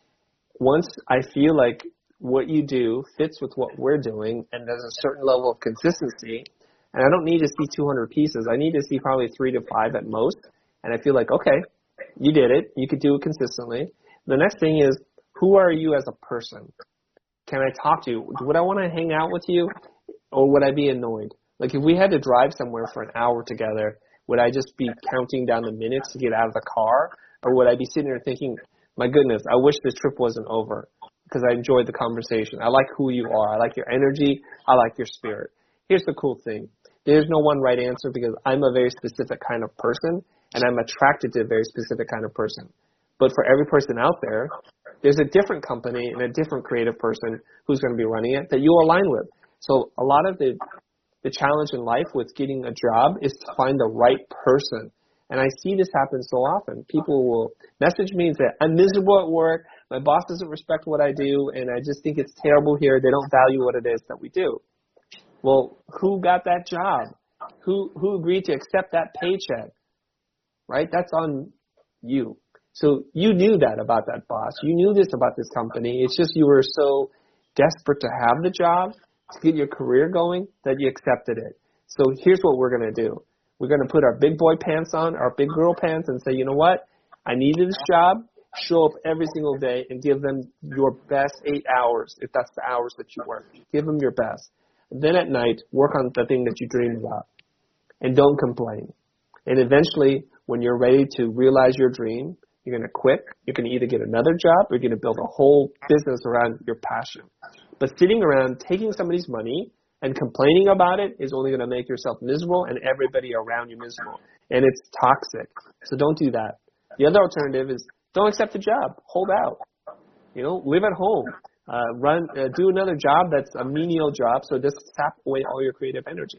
once I feel like what you do fits with what we're doing and there's a certain level of consistency, and I don't need to see two hundred pieces. I need to see probably three to five at most. And I feel like, okay, you did it. You could do it consistently. The next thing is, who are you as a person? Can I talk to you? Would I want to hang out with you, or would I be annoyed? Like if we had to drive somewhere for an hour together, would I just be counting down the minutes to get out of the car? Or would I be sitting there thinking, my goodness, I wish this trip wasn't over because I enjoyed the conversation. I like who you are. I like your energy. I like your spirit. Here's the cool thing. There's no one right answer because I'm a very specific kind of person and I'm attracted to a very specific kind of person. But for every person out there, there's a different company and a different creative person who's going to be running it that you align with. So a lot of the the challenge in life with getting a job is to find the right person. And I see this happen so often. People will message me and say, I'm miserable at work, my boss doesn't respect what I do, and I just think it's terrible here. They don't value what it is that we do. Well, who got that job? Who who agreed to accept that paycheck? Right? That's on you. So you knew that about that boss. You knew this about this company. It's just you were so desperate to have the job, to get your career going, that you accepted it. So here's what we're going to do. We're going to put our big boy pants on, our big girl pants, and say, you know what? I needed this job. Show up every single day and give them your best eight hours, if that's the hours that you work. Give them your best. Then at night, work on the thing that you dream about. And don't complain. And eventually, when you're ready to realize your dream, you're going to quit. You're going to either get another job or you're going to build a whole business around your passion. But sitting around taking somebody's money and complaining about it is only going to make yourself miserable and everybody around you miserable. And it's toxic. So don't do that. The other alternative is don't accept the job. Hold out. You know, live at home. Uh, run, uh, do another job that's a menial job so it doesn't sap away all your creative energy.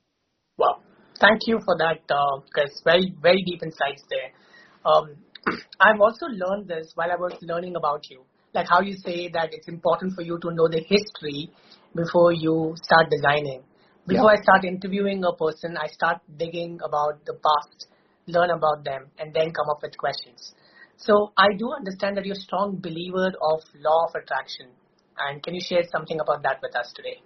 Well, thank you for that, uh, Chris. Very, very deep insights there. Um, I've also learned this while I was learning about you. Like how you say that it's important for you to know the history before you start designing. Before yeah. I start interviewing a person, I start digging about the past, learn about them, and then come up with questions. So I do understand that you're a strong believer of law of attraction. And can you share something about that with us today?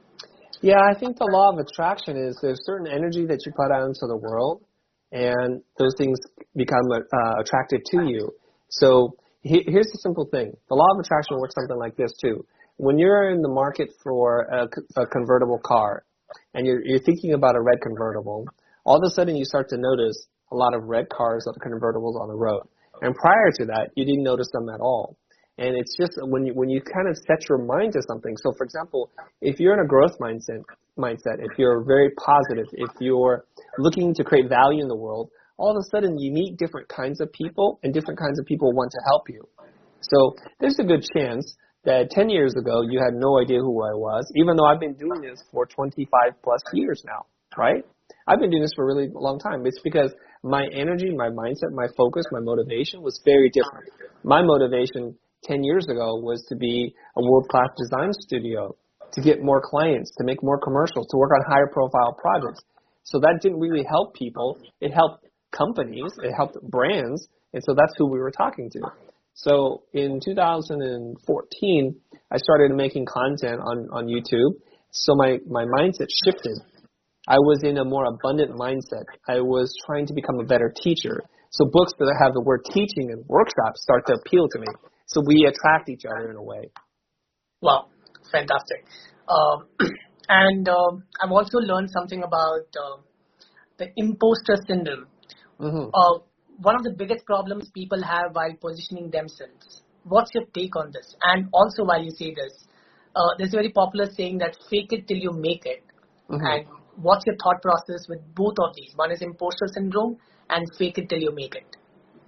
Yeah, I think the law of attraction is there's certain energy that you put out into the world, and those things become uh, attracted to you. So he, here's the simple thing. The law of attraction works something like this too. When you're in the market for a, a convertible car, and you're, you're thinking about a red convertible, all of a sudden you start to notice a lot of red cars that are convertibles on the road. And prior to that, you didn't notice them at all. And it's just when you when you kind of set your mind to something. So, for example, if you're in a growth mindset, mindset, if you're very positive, if you're looking to create value in the world, all of a sudden you meet different kinds of people, and different kinds of people want to help you. So there's a good chance that ten years ago you had no idea who I was, even though I've been doing this for twenty-five plus years now, right? I've been doing this for a really long time. It's because my energy, my mindset, my focus, my motivation was very different. My motivation ten years ago was to be a world-class design studio, to get more clients, to make more commercials, to work on higher profile projects. So that didn't really help people. It helped companies. It helped brands. And so that's who we were talking to. So in two thousand fourteen, I started making content on, on YouTube. So my, my mindset shifted. I was in a more abundant mindset. I was trying to become a better teacher. So books that have the word teaching and workshops start to appeal to me. So we attract each other in a way. Wow, fantastic. Uh, and uh, I've also learned something about uh, the imposter syndrome. Mm-hmm. Uh, one of the biggest problems people have while positioning themselves. What's your take on this? And also while you say this, uh, there's a very popular saying that fake it till you make it. Mm-hmm. And what's your thought process with both of these? One is imposter syndrome and fake it till you make it.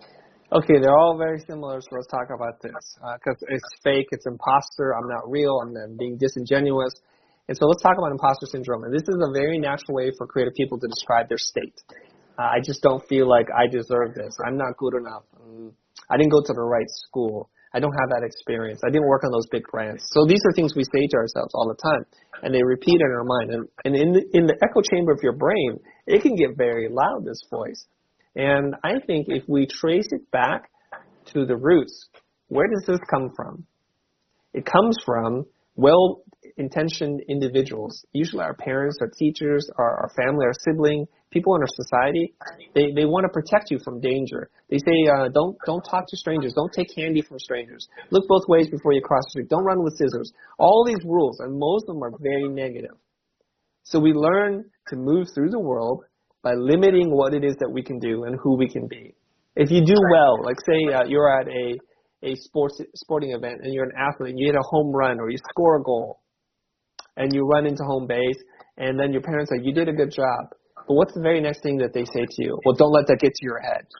Okay, they're all very similar, so let's talk about this. Because uh, it's fake, it's imposter, I'm not real, I'm, I'm being disingenuous. And so let's talk about imposter syndrome. And this is a very natural way for creative people to describe their state. Uh, I just don't feel like I deserve this. I'm not good enough. Um, I didn't go to the right school. I don't have that experience. I didn't work on those big brands. So these are things we say to ourselves all the time, and they repeat in our mind. And, and in, the, in the echo chamber of your brain, it can get very loud, this voice. And I think if we trace it back to the roots, where does this come from? It comes from well-intentioned individuals, usually our parents, our teachers, our, our family, our sibling, people in our society. They they want to protect you from danger. They say, uh, don't don't talk to strangers. Don't take candy from strangers. Look both ways before you cross the street. Don't run with scissors. All these rules, and most of them are very negative. So we learn to move through the world by limiting what it is that we can do and who we can be. If you do well, like say uh, you're at a a sports sporting event and you're an athlete and you hit a home run or you score a goal and you run into home base and then your parents say, you did a good job. But what's the very next thing that they say to you? Well, don't let that get to your head.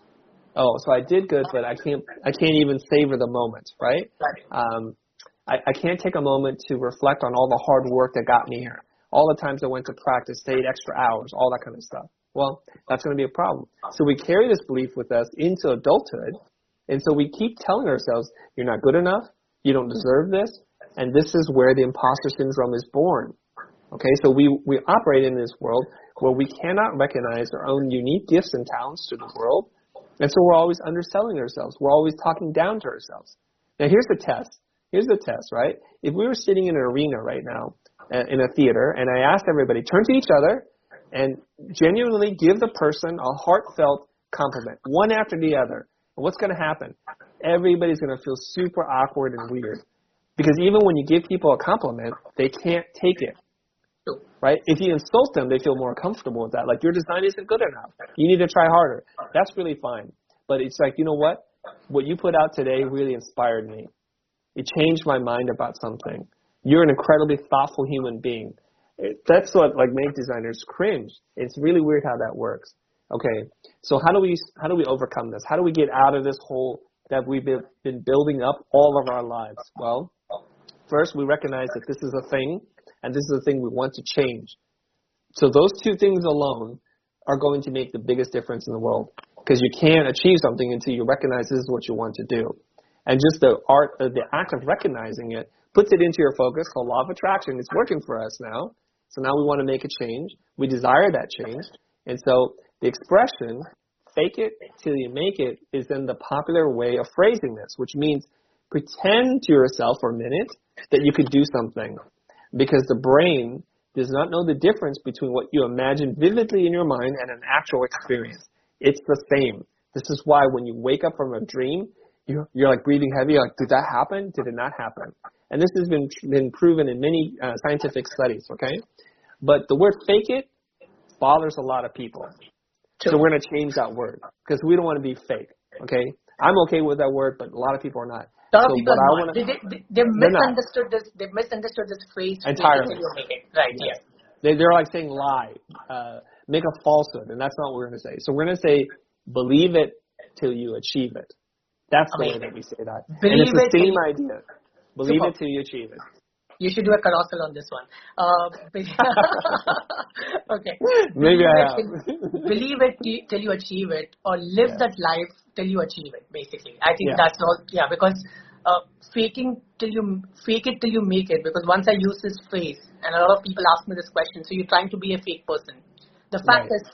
Oh, so I did good, but I can't I can't even savor the moment, right? Um, I, I can't take a moment to reflect on all the hard work that got me here. All the times I went to practice, stayed extra hours, all that kind of stuff. Well, that's going to be a problem. So we carry this belief with us into adulthood, and so we keep telling ourselves, you're not good enough, you don't deserve this, and this is where the imposter syndrome is born. Okay, so we, we operate in this world where we cannot recognize our own unique gifts and talents to the world, and so we're always underselling ourselves. We're always talking down to ourselves. Now, here's the test. Here's the test, right? If we were sitting in an arena right now, in a theater, and I asked everybody, turn to each other and genuinely give the person a heartfelt compliment, one after the other. And what's going to happen? Everybody's going to feel super awkward and weird. Because even when you give people a compliment, they can't take it. Right? If you insult them, they feel more comfortable with that. Like, your design isn't good enough. You need to try harder. That's really fine. But it's like, you know what? What you put out today really inspired me. It changed my mind about something. You're an incredibly thoughtful human being. That's what like make designers cringe. It's really weird how that works. Okay, so how do we how do we overcome this? How do we get out of this hole that we've been, been building up all of our lives? Well, first we recognize that this is a thing, and this is a thing we want to change. So those two things alone are going to make the biggest difference in the world, because you can't achieve something until you recognize this is what you want to do. And just the art, uh, the act of recognizing it puts it into your focus. The law of attraction is working for us now. So now we want to make a change. We desire that change. And so the expression, fake it till you make it, is then the popular way of phrasing this, which means pretend to yourself for a minute that you could do something. Because the brain does not know the difference between what you imagine vividly in your mind and an actual experience. It's the same. This is why when you wake up from a dream, you're, you're like breathing heavy, you're like, did that happen? Did it not happen? And this has been been proven in many uh, scientific studies, okay? But the word fake it bothers a lot of people. So we're going to change that word because we don't want to be fake, okay? I'm okay with that word, but a lot of people are not. A lot of so people are not. Wanna, they, they, they misunderstood this. They misunderstood this phrase. Entirely. Right, yes. They, they're like saying lie, uh, make a falsehood, and that's not what we're going to say. So we're going to say believe it till you achieve it. That's the Amazing. way that we say that. Believe and it's the it same idea. Believe Super. it till you achieve it. You should do a carousel on this one. Uh, okay. Maybe believe I have. It, believe it till you achieve it, or live yeah. that life till you achieve it. Basically, I think yeah. that's all. Yeah, because uh, faking till you fake it till you make it. Because once I use this phrase, and a lot of people ask me this question, so you're trying to be a fake person. The fact right. is,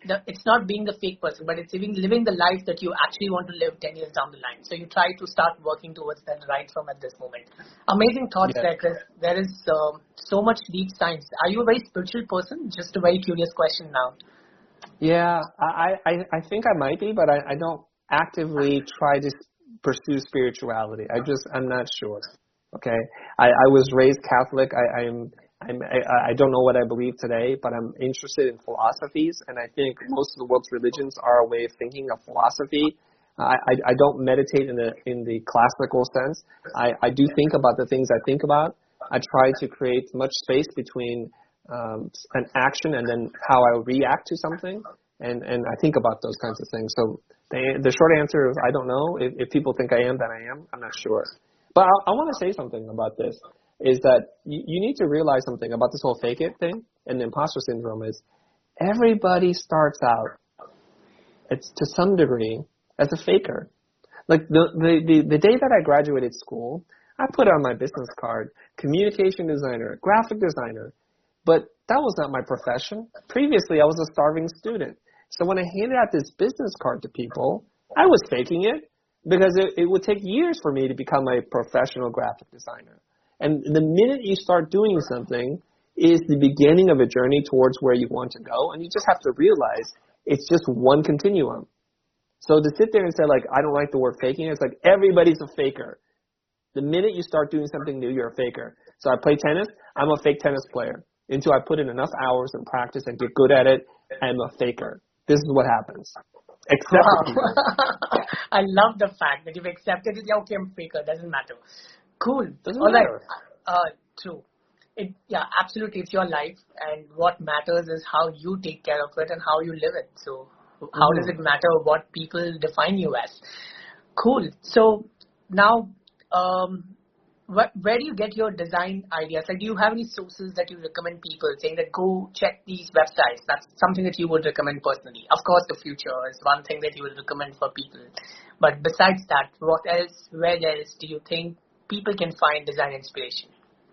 the, it's not being the fake person, but it's living, living the life that you actually want to live ten years down the line. So you try to start working towards that right from at this moment. Amazing thoughts yeah. there, Chris. There is um, so much deep science. Are you a very spiritual person? Just a very curious question now. Yeah, I, I, I think I might be, but I, I don't actively try to pursue spirituality. I just, I'm not sure. Okay. I, I was raised Catholic. I, I'm, I'm, I, I don't know what I believe today, but I'm interested in philosophies, and I think most of the world's religions are a way of thinking of philosophy. I, I, I don't meditate in the in the classical sense. I, I do think about the things I think about. I try to create much space between um, an action and then how I react to something, and, and I think about those kinds of things. So the, the short answer is I don't know. If, if people think I am, then I am. I'm not sure. But I, I want to say something about this. Is that you, you need to realize something about this whole fake it thing and the imposter syndrome is everybody starts out, it's to some degree, as a faker. Like the, the, the, the day that I graduated school, I put on my business card, communication designer, graphic designer, but that was not my profession. Previously, I was a starving student. So when I handed out this business card to people, I was faking it because it, it would take years for me to become a professional graphic designer. And the minute you start doing something is the beginning of a journey towards where you want to go. And you just have to realize it's just one continuum. So to sit there and say, like, I don't like the word faking, it's like everybody's a faker. The minute you start doing something new, you're a faker. So I play tennis, I'm a fake tennis player. Until I put in enough hours and practice and get good at it, I'm a faker. This is what happens. Accept wow. I love the fact that you've accepted it. Yeah, okay, I'm a faker. Doesn't matter. Cool. Doesn't All matter. right. Uh, true. It, yeah, absolutely. It's your life, and what matters is how you take care of it and how you live it. So, how mm. does it matter what people define you as? Cool. So now, um, wh- where do you get your design ideas? Like, do you have any sources that you recommend people, saying that go check these websites? That's something that you would recommend personally. Of course, the future is one thing that you would recommend for people. But besides that, what else? Where else do you think people can find design inspiration?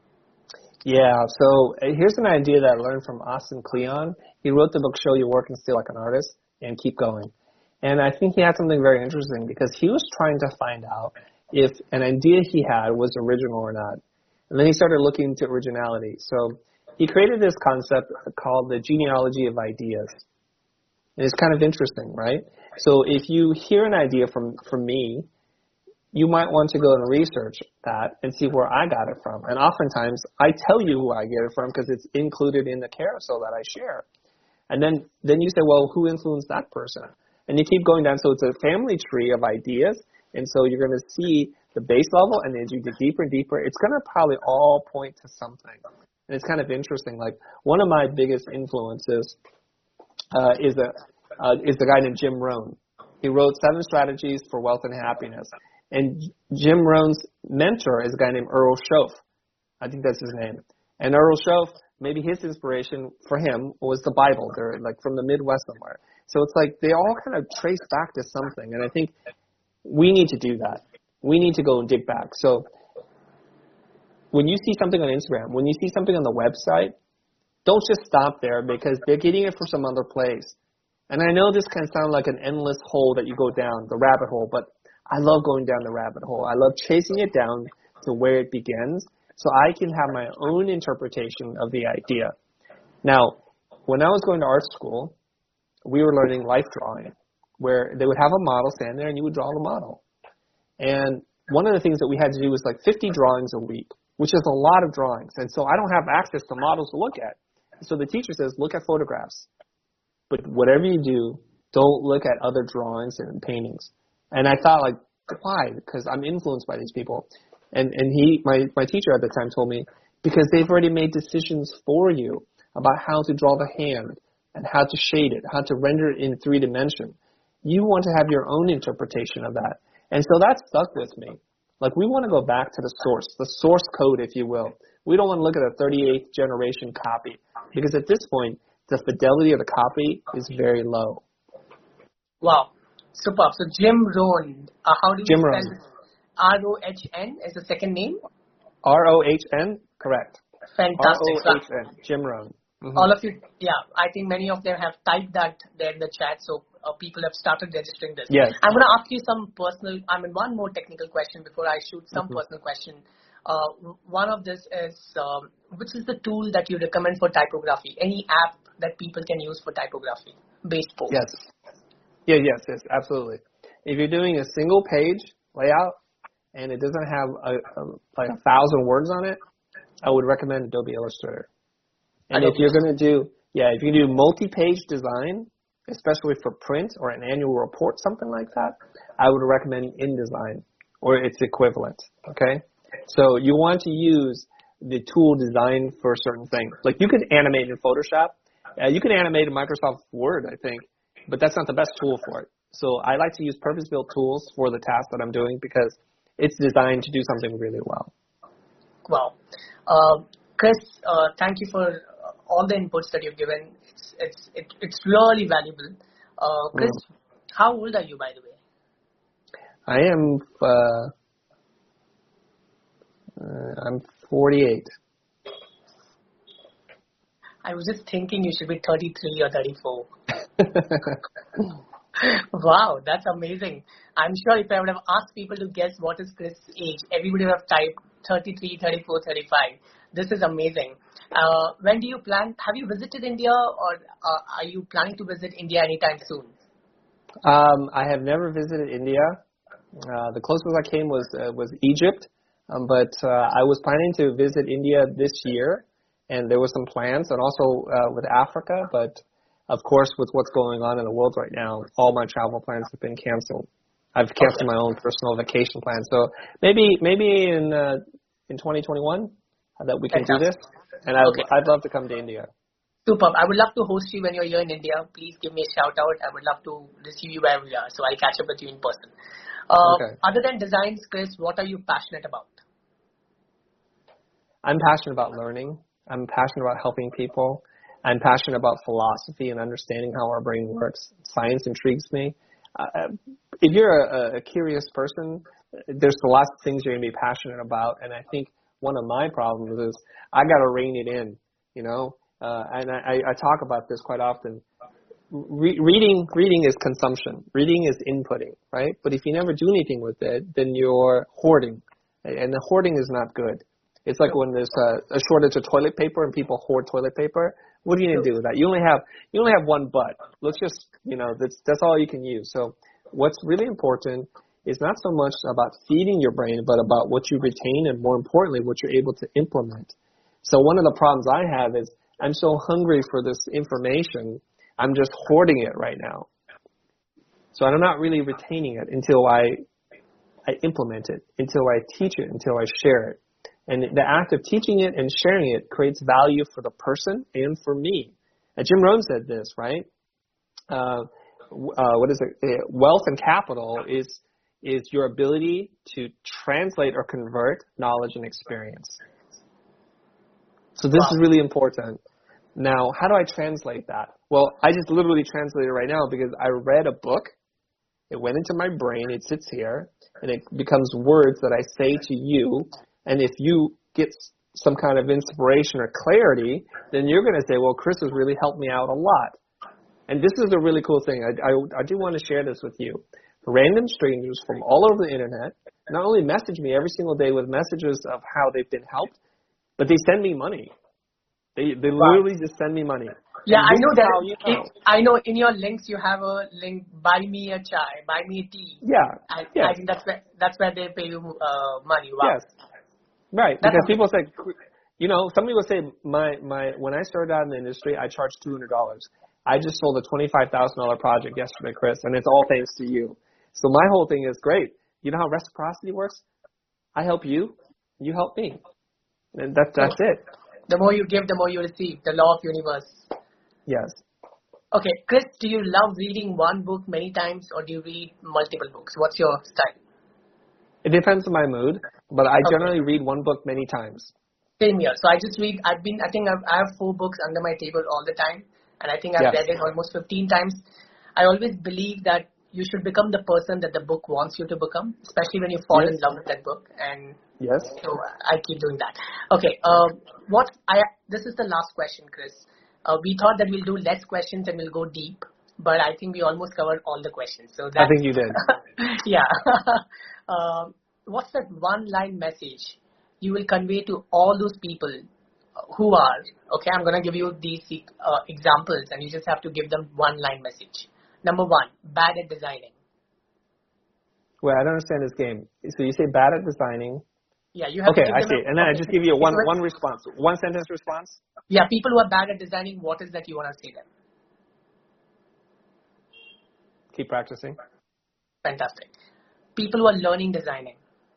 Yeah, so here's an idea that I learned from Austin Kleon. He wrote the book Show Your Work and Stay Like an Artist and Keep Going. And I think he had something very interesting because he was trying to find out if an idea he had was original or not. And then he started looking into originality. So he created this concept called the genealogy of ideas. And it's kind of interesting, right? So if you hear an idea from, from me, you might want to go and research that and see where I got it from. And oftentimes, I tell you who I get it from because it's included in the carousel that I share. And then, then you say, well, who influenced that person? And you keep going down. So it's a family tree of ideas. And so you're going to see the base level, and as you get deeper and deeper, it's going to probably all point to something. And it's kind of interesting. Like, one of my biggest influences uh, is, a, uh, is the guy named Jim Rohn. He wrote Seven Strategies for Wealth and Happiness. And Jim Rohn's mentor is a guy named Earl Shoaff. I think that's his name. And Earl Shoaff, maybe his inspiration for him was the Bible. They're like from the Midwest somewhere. So it's like they all kind of trace back to something. And I think we need to do that. We need to go and dig back. So when you see something on Instagram, when you see something on the website, don't just stop there because they're getting it from some other place. And I know this can sound like an endless hole that you go down, the rabbit hole, but I love going down the rabbit hole. I love chasing it down to where it begins so I can have my own interpretation of the idea. Now, when I was going to art school, we were learning life drawing, where they would have a model stand there and you would draw the model. And one of the things that we had to do was like fifty drawings a week, which is a lot of drawings. And so I don't have access to models to look at. So the teacher says, look at photographs. But whatever you do, don't look at other drawings and paintings. And I thought, like, why? Because I'm influenced by these people. And and he, my, my teacher at the time told me, because they've already made decisions for you about how to draw the hand and how to shade it, how to render it in three dimension. You want to have your own interpretation of that. And so that stuck with me. Like, we want to go back to the source, the source code, if you will. We don't want to look at a thirty-eighth generation copy because at this point, the fidelity of the copy is very low. Wow. Superb. So Jim Rohn, uh, how do you Jim spell Rohn. R O H N is the second name? R O H N, correct. Fantastic. R O H N, Jim Rohn. Mm-hmm. All of you, yeah, I think many of them have typed that there in the chat, so uh, people have started registering this. Yes. I'm going to ask you some personal, I mean, one more technical question before I shoot some mm-hmm. personal question. Uh, one of this is, um, which is the tool that you recommend for typography? Any app that people can use for typography based posts? Yes. Yeah, yes, yes, absolutely. If you're doing a single page layout and it doesn't have a, a, like a thousand words on it, I would recommend Adobe Illustrator. And if you're going to do, yeah, if you do multi-page design, especially for print or an annual report, something like that, I would recommend InDesign or its equivalent, okay? So you want to use the tool designed for certain things. Like you could animate in Photoshop. Uh, you can animate in Microsoft Word, I think, but that's not the best tool for it. So I like to use purpose-built tools for the task that I'm doing because it's designed to do something really well. Wow. Uh, Chris, uh, thank you for all the inputs that you've given. It's it's it, it's really valuable. Uh, Chris, mm. how old are you, by the way? I am. Uh, uh, I'm forty-eight. I was just thinking you should be thirty-three or thirty-four. Wow, that's amazing. I'm sure if I would have asked people to guess what is Chris' age, everybody would have typed thirty-three, thirty-four, thirty-five. This is amazing. Uh, when do you plan? Have you visited India, or uh, are you planning to visit India anytime soon? Um, I have never visited India. Uh, the closest I came was uh, was Egypt, um, but uh, I was planning to visit India this year, and there were some plans, and also uh, with Africa. But of course, with what's going on in the world right now, all my travel plans have been canceled. I've canceled okay. my own personal vacation plans. So maybe maybe in uh, in twenty twenty-one uh, that we can Fantastic. do this. And I'd, okay. I'd love to come to India. Superb. I would love to host you when you're here in India. Please give me a shout out. I would love to receive you wherever you are. So I'll catch up with you in person. Uh, okay. Other than designs, Chris, what are you passionate about? I'm passionate about learning. I'm passionate about helping people. I'm passionate about philosophy and understanding how our brain works. Science intrigues me. Uh, if you're a, a curious person, there's lots of things you're going to be passionate about. And I think one of my problems is I got to rein it in, you know, uh, and I, I talk about this quite often. Re- reading, reading is consumption. Reading is inputting, right? But if you never do anything with it, then you're hoarding, and the hoarding is not good. It's like when there's a, a shortage of toilet paper and people hoard toilet paper. What are you going to do with that? You only have you only have one butt. Let's just, you know, that's that's all you can use. So what's really important is not so much about feeding your brain, but about what you retain and, more importantly, what you're able to implement. So one of the problems I have is I'm so hungry for this information, I'm just hoarding it right now. So I'm not really retaining it until I I implement it, until I teach it, until I share it. And the act of teaching it and sharing it creates value for the person and for me. And Jim Rohn said this, right? Uh, uh, what is it? Wealth and capital is is your ability to translate or convert knowledge and experience. So this wow. is really important. Now, how do I translate that? Well, I just literally translate it right now because I read a book. It went into my brain. It sits here, and it becomes words that I say to you. And if you get some kind of inspiration or clarity, then you're going to say, well, Chris has really helped me out a lot. And this is a really cool thing. I, I, I do want to share this with you. Random strangers from all over the internet not only message me every single day with messages of how they've been helped, but they send me money. They they wow. literally just send me money. Yeah, I know that. You know. It, I know in your links you have a link, buy me a chai, buy me a tea. Yeah. I, yes. I think that's where, that's where they pay you uh, money. Wow. Yes. Right, that's because people say, you know, some people say, my, my when I started out in the industry, I charged two hundred dollars. I just sold a twenty-five thousand dollars project yesterday, Chris, and it's all thanks to you. So my whole thing is, great. You know how reciprocity works? I help you, you help me. And that's, that's it. The more you give, the more you receive. The law of universe. Yes. Okay, Chris, do you love reading one book many times, or do you read multiple books? What's your style? It depends on my mood, but I okay. generally read one book many times. Same here. So I just read, I've been, I think I've, I have four books under my table all the time, and I think I've yes. read it almost fifteen times. I always believe that you should become the person that the book wants you to become, especially when you fall yes. in love with that book. And yes. so I keep doing that. Okay. Um, what I, this is the last question, Chris. Uh, we thought that we'll do less questions and we'll go deep, but I think we almost covered all the questions. So that's, I think you did. Yeah. uh, what's that one-line message you will convey to all those people who are, okay, I'm going to give you these uh, examples and you just have to give them one-line message. Number one, bad at designing. Wait, I don't understand this game. So you say bad at designing. Yeah, you have okay, to give I them see. a, and then okay. I just give you a one, one response, one sentence response? Yeah, people who are bad at designing, what is that you want to say them? Keep practicing. Fantastic. People who are learning designing.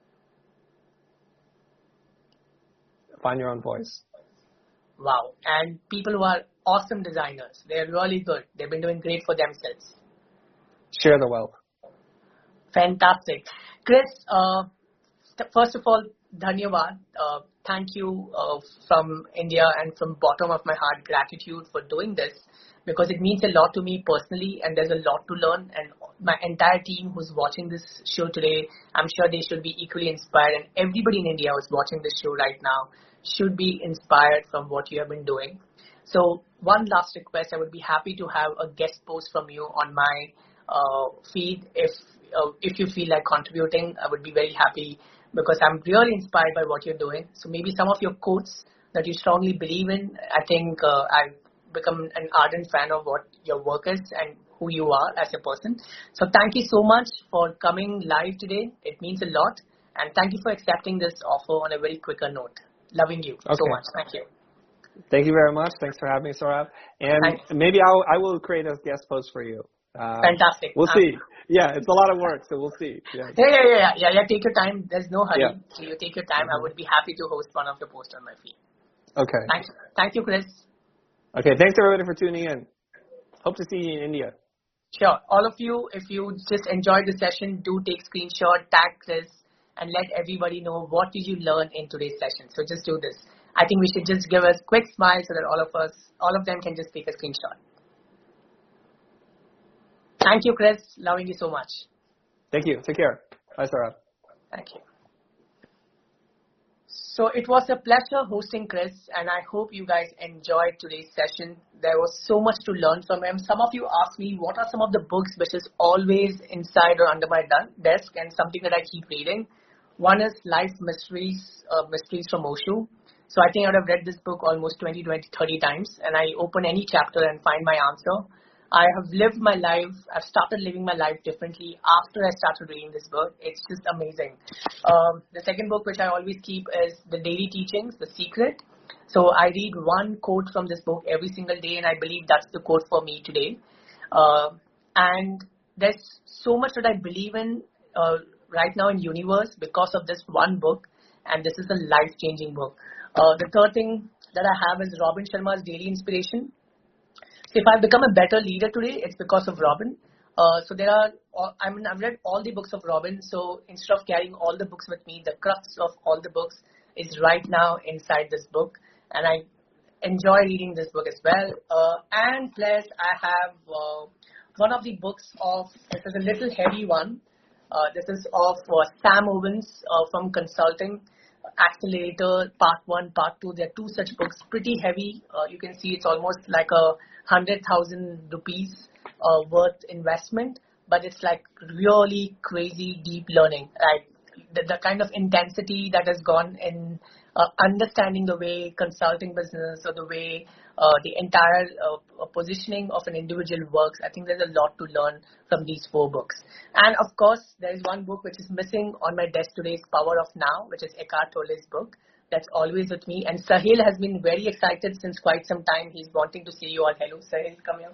Find your own voice. Wow. And people who are awesome designers. They're really good. They've been doing great for themselves. Share the wealth. Fantastic. Chris, uh, first of all, dhanyavad. Uh, thank you uh, from India and from bottom of my heart, gratitude for doing this, because it means a lot to me personally and there's a lot to learn, and my entire team who's watching this show today, I'm sure they should be equally inspired, and everybody in India who's watching this show right now should be inspired from what you have been doing. So one last request, I would be happy to have a guest post from you on my uh, feed. If uh, if you feel like contributing, I would be very happy, because I'm really inspired by what you're doing. So maybe some of your quotes that you strongly believe in, I think uh, I've become an ardent fan of what your work is and who you are as a person. So thank you so much for coming live today. It means a lot. And thank you for accepting this offer on a very quicker note. Loving you okay. so much. Thank you. Thank you very much. Thanks for having me, Saurabh. And Thanks. maybe I'll, I will create a guest post for you. Uh, Fantastic. We'll see. Yeah, it's a lot of work, so we'll see. Yeah, yeah, yeah, yeah. yeah, yeah. Take your time. There's no hurry. Yeah. So you take your time. Mm-hmm. I would be happy to host one of the posts on my feed. Okay. Thank you. Thank you, Chris. Okay, thanks everybody for tuning in. Hope to see you in India. Sure. All of you, if you just enjoyed the session, do take screenshot, tag Chris, and let everybody know what did you learn in today's session. So just do this. I think we should just give a quick smile so that all of us, all of them can just take a screenshot. Thank you, Chris. Loving you so much. Thank you. Take care. Bye, Saurabh. Thank you. So it was a pleasure hosting Chris, and I hope you guys enjoyed today's session. There was so much to learn from him. Some of you asked me what are some of the books which is always inside or under my desk and something that I keep reading. One is Life Mysteries, uh, Mysteries from Osho. So I think I would have read this book almost twenty, twenty, thirty times, and I open any chapter and find my answer. I have lived my life, I've started living my life differently after I started reading this book. It's just amazing. Um, the second book which I always keep is The Daily Teachings, The Secret. So I read one quote from this book every single day, and I believe that's the quote for me today. Uh, and there's so much that I believe in uh, right now in universe because of this one book, and this is a life-changing book. Uh, the third thing that I have is Robin Sharma's Daily Inspiration. So if I've become a better leader today, it's because of Robin. Uh, so there are, I mean, I've read all the books of Robin. So instead of carrying all the books with me, the crux of all the books is right now inside this book. And I enjoy reading this book as well. Uh, and plus I have uh, one of the books of, this is a little heavy one. Uh, this is of uh, Sam Owens uh, from Consulting. Accelerator, part one, part two. There are two such books, pretty heavy. Uh, you can see it's almost like a hundred thousand rupees uh, worth investment, but it's like really crazy deep learning. Right, the, the kind of intensity that has gone in uh, understanding the way consulting business or the way uh, the entire uh, positioning of an individual works. I think there's a lot to learn from these four books. And of course, there is one book which is missing on my desk today, is Power of Now, which is Eckhart Tolle's book. That's always with me. And Sahil has been very excited since quite some time. He's wanting to see you all. Hello, Sahil, come here.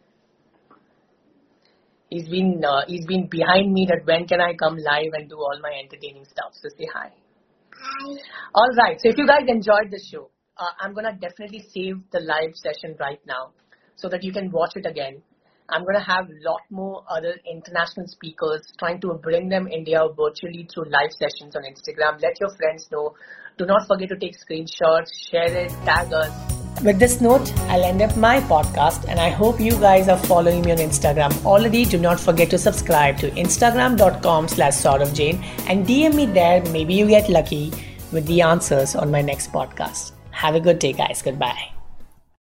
He's been uh, he's been behind me that when can I come live and do all my entertaining stuff. So say hi. Hi. All right. So if you guys enjoyed the show, uh, I'm going to definitely save the live session right now so that you can watch it again. I'm going to have a lot more other international speakers trying to bring them India virtually through live sessions on Instagram. Let your friends know. Do not forget to take screenshots, share it, tag us. With this note, I'll end up my podcast, and I hope you guys are following me on Instagram already. Do not forget to subscribe to instagram.com slash Saurabh Jain and D M me there. Maybe you get lucky with the answers on my next podcast. Have a good day, guys. Goodbye.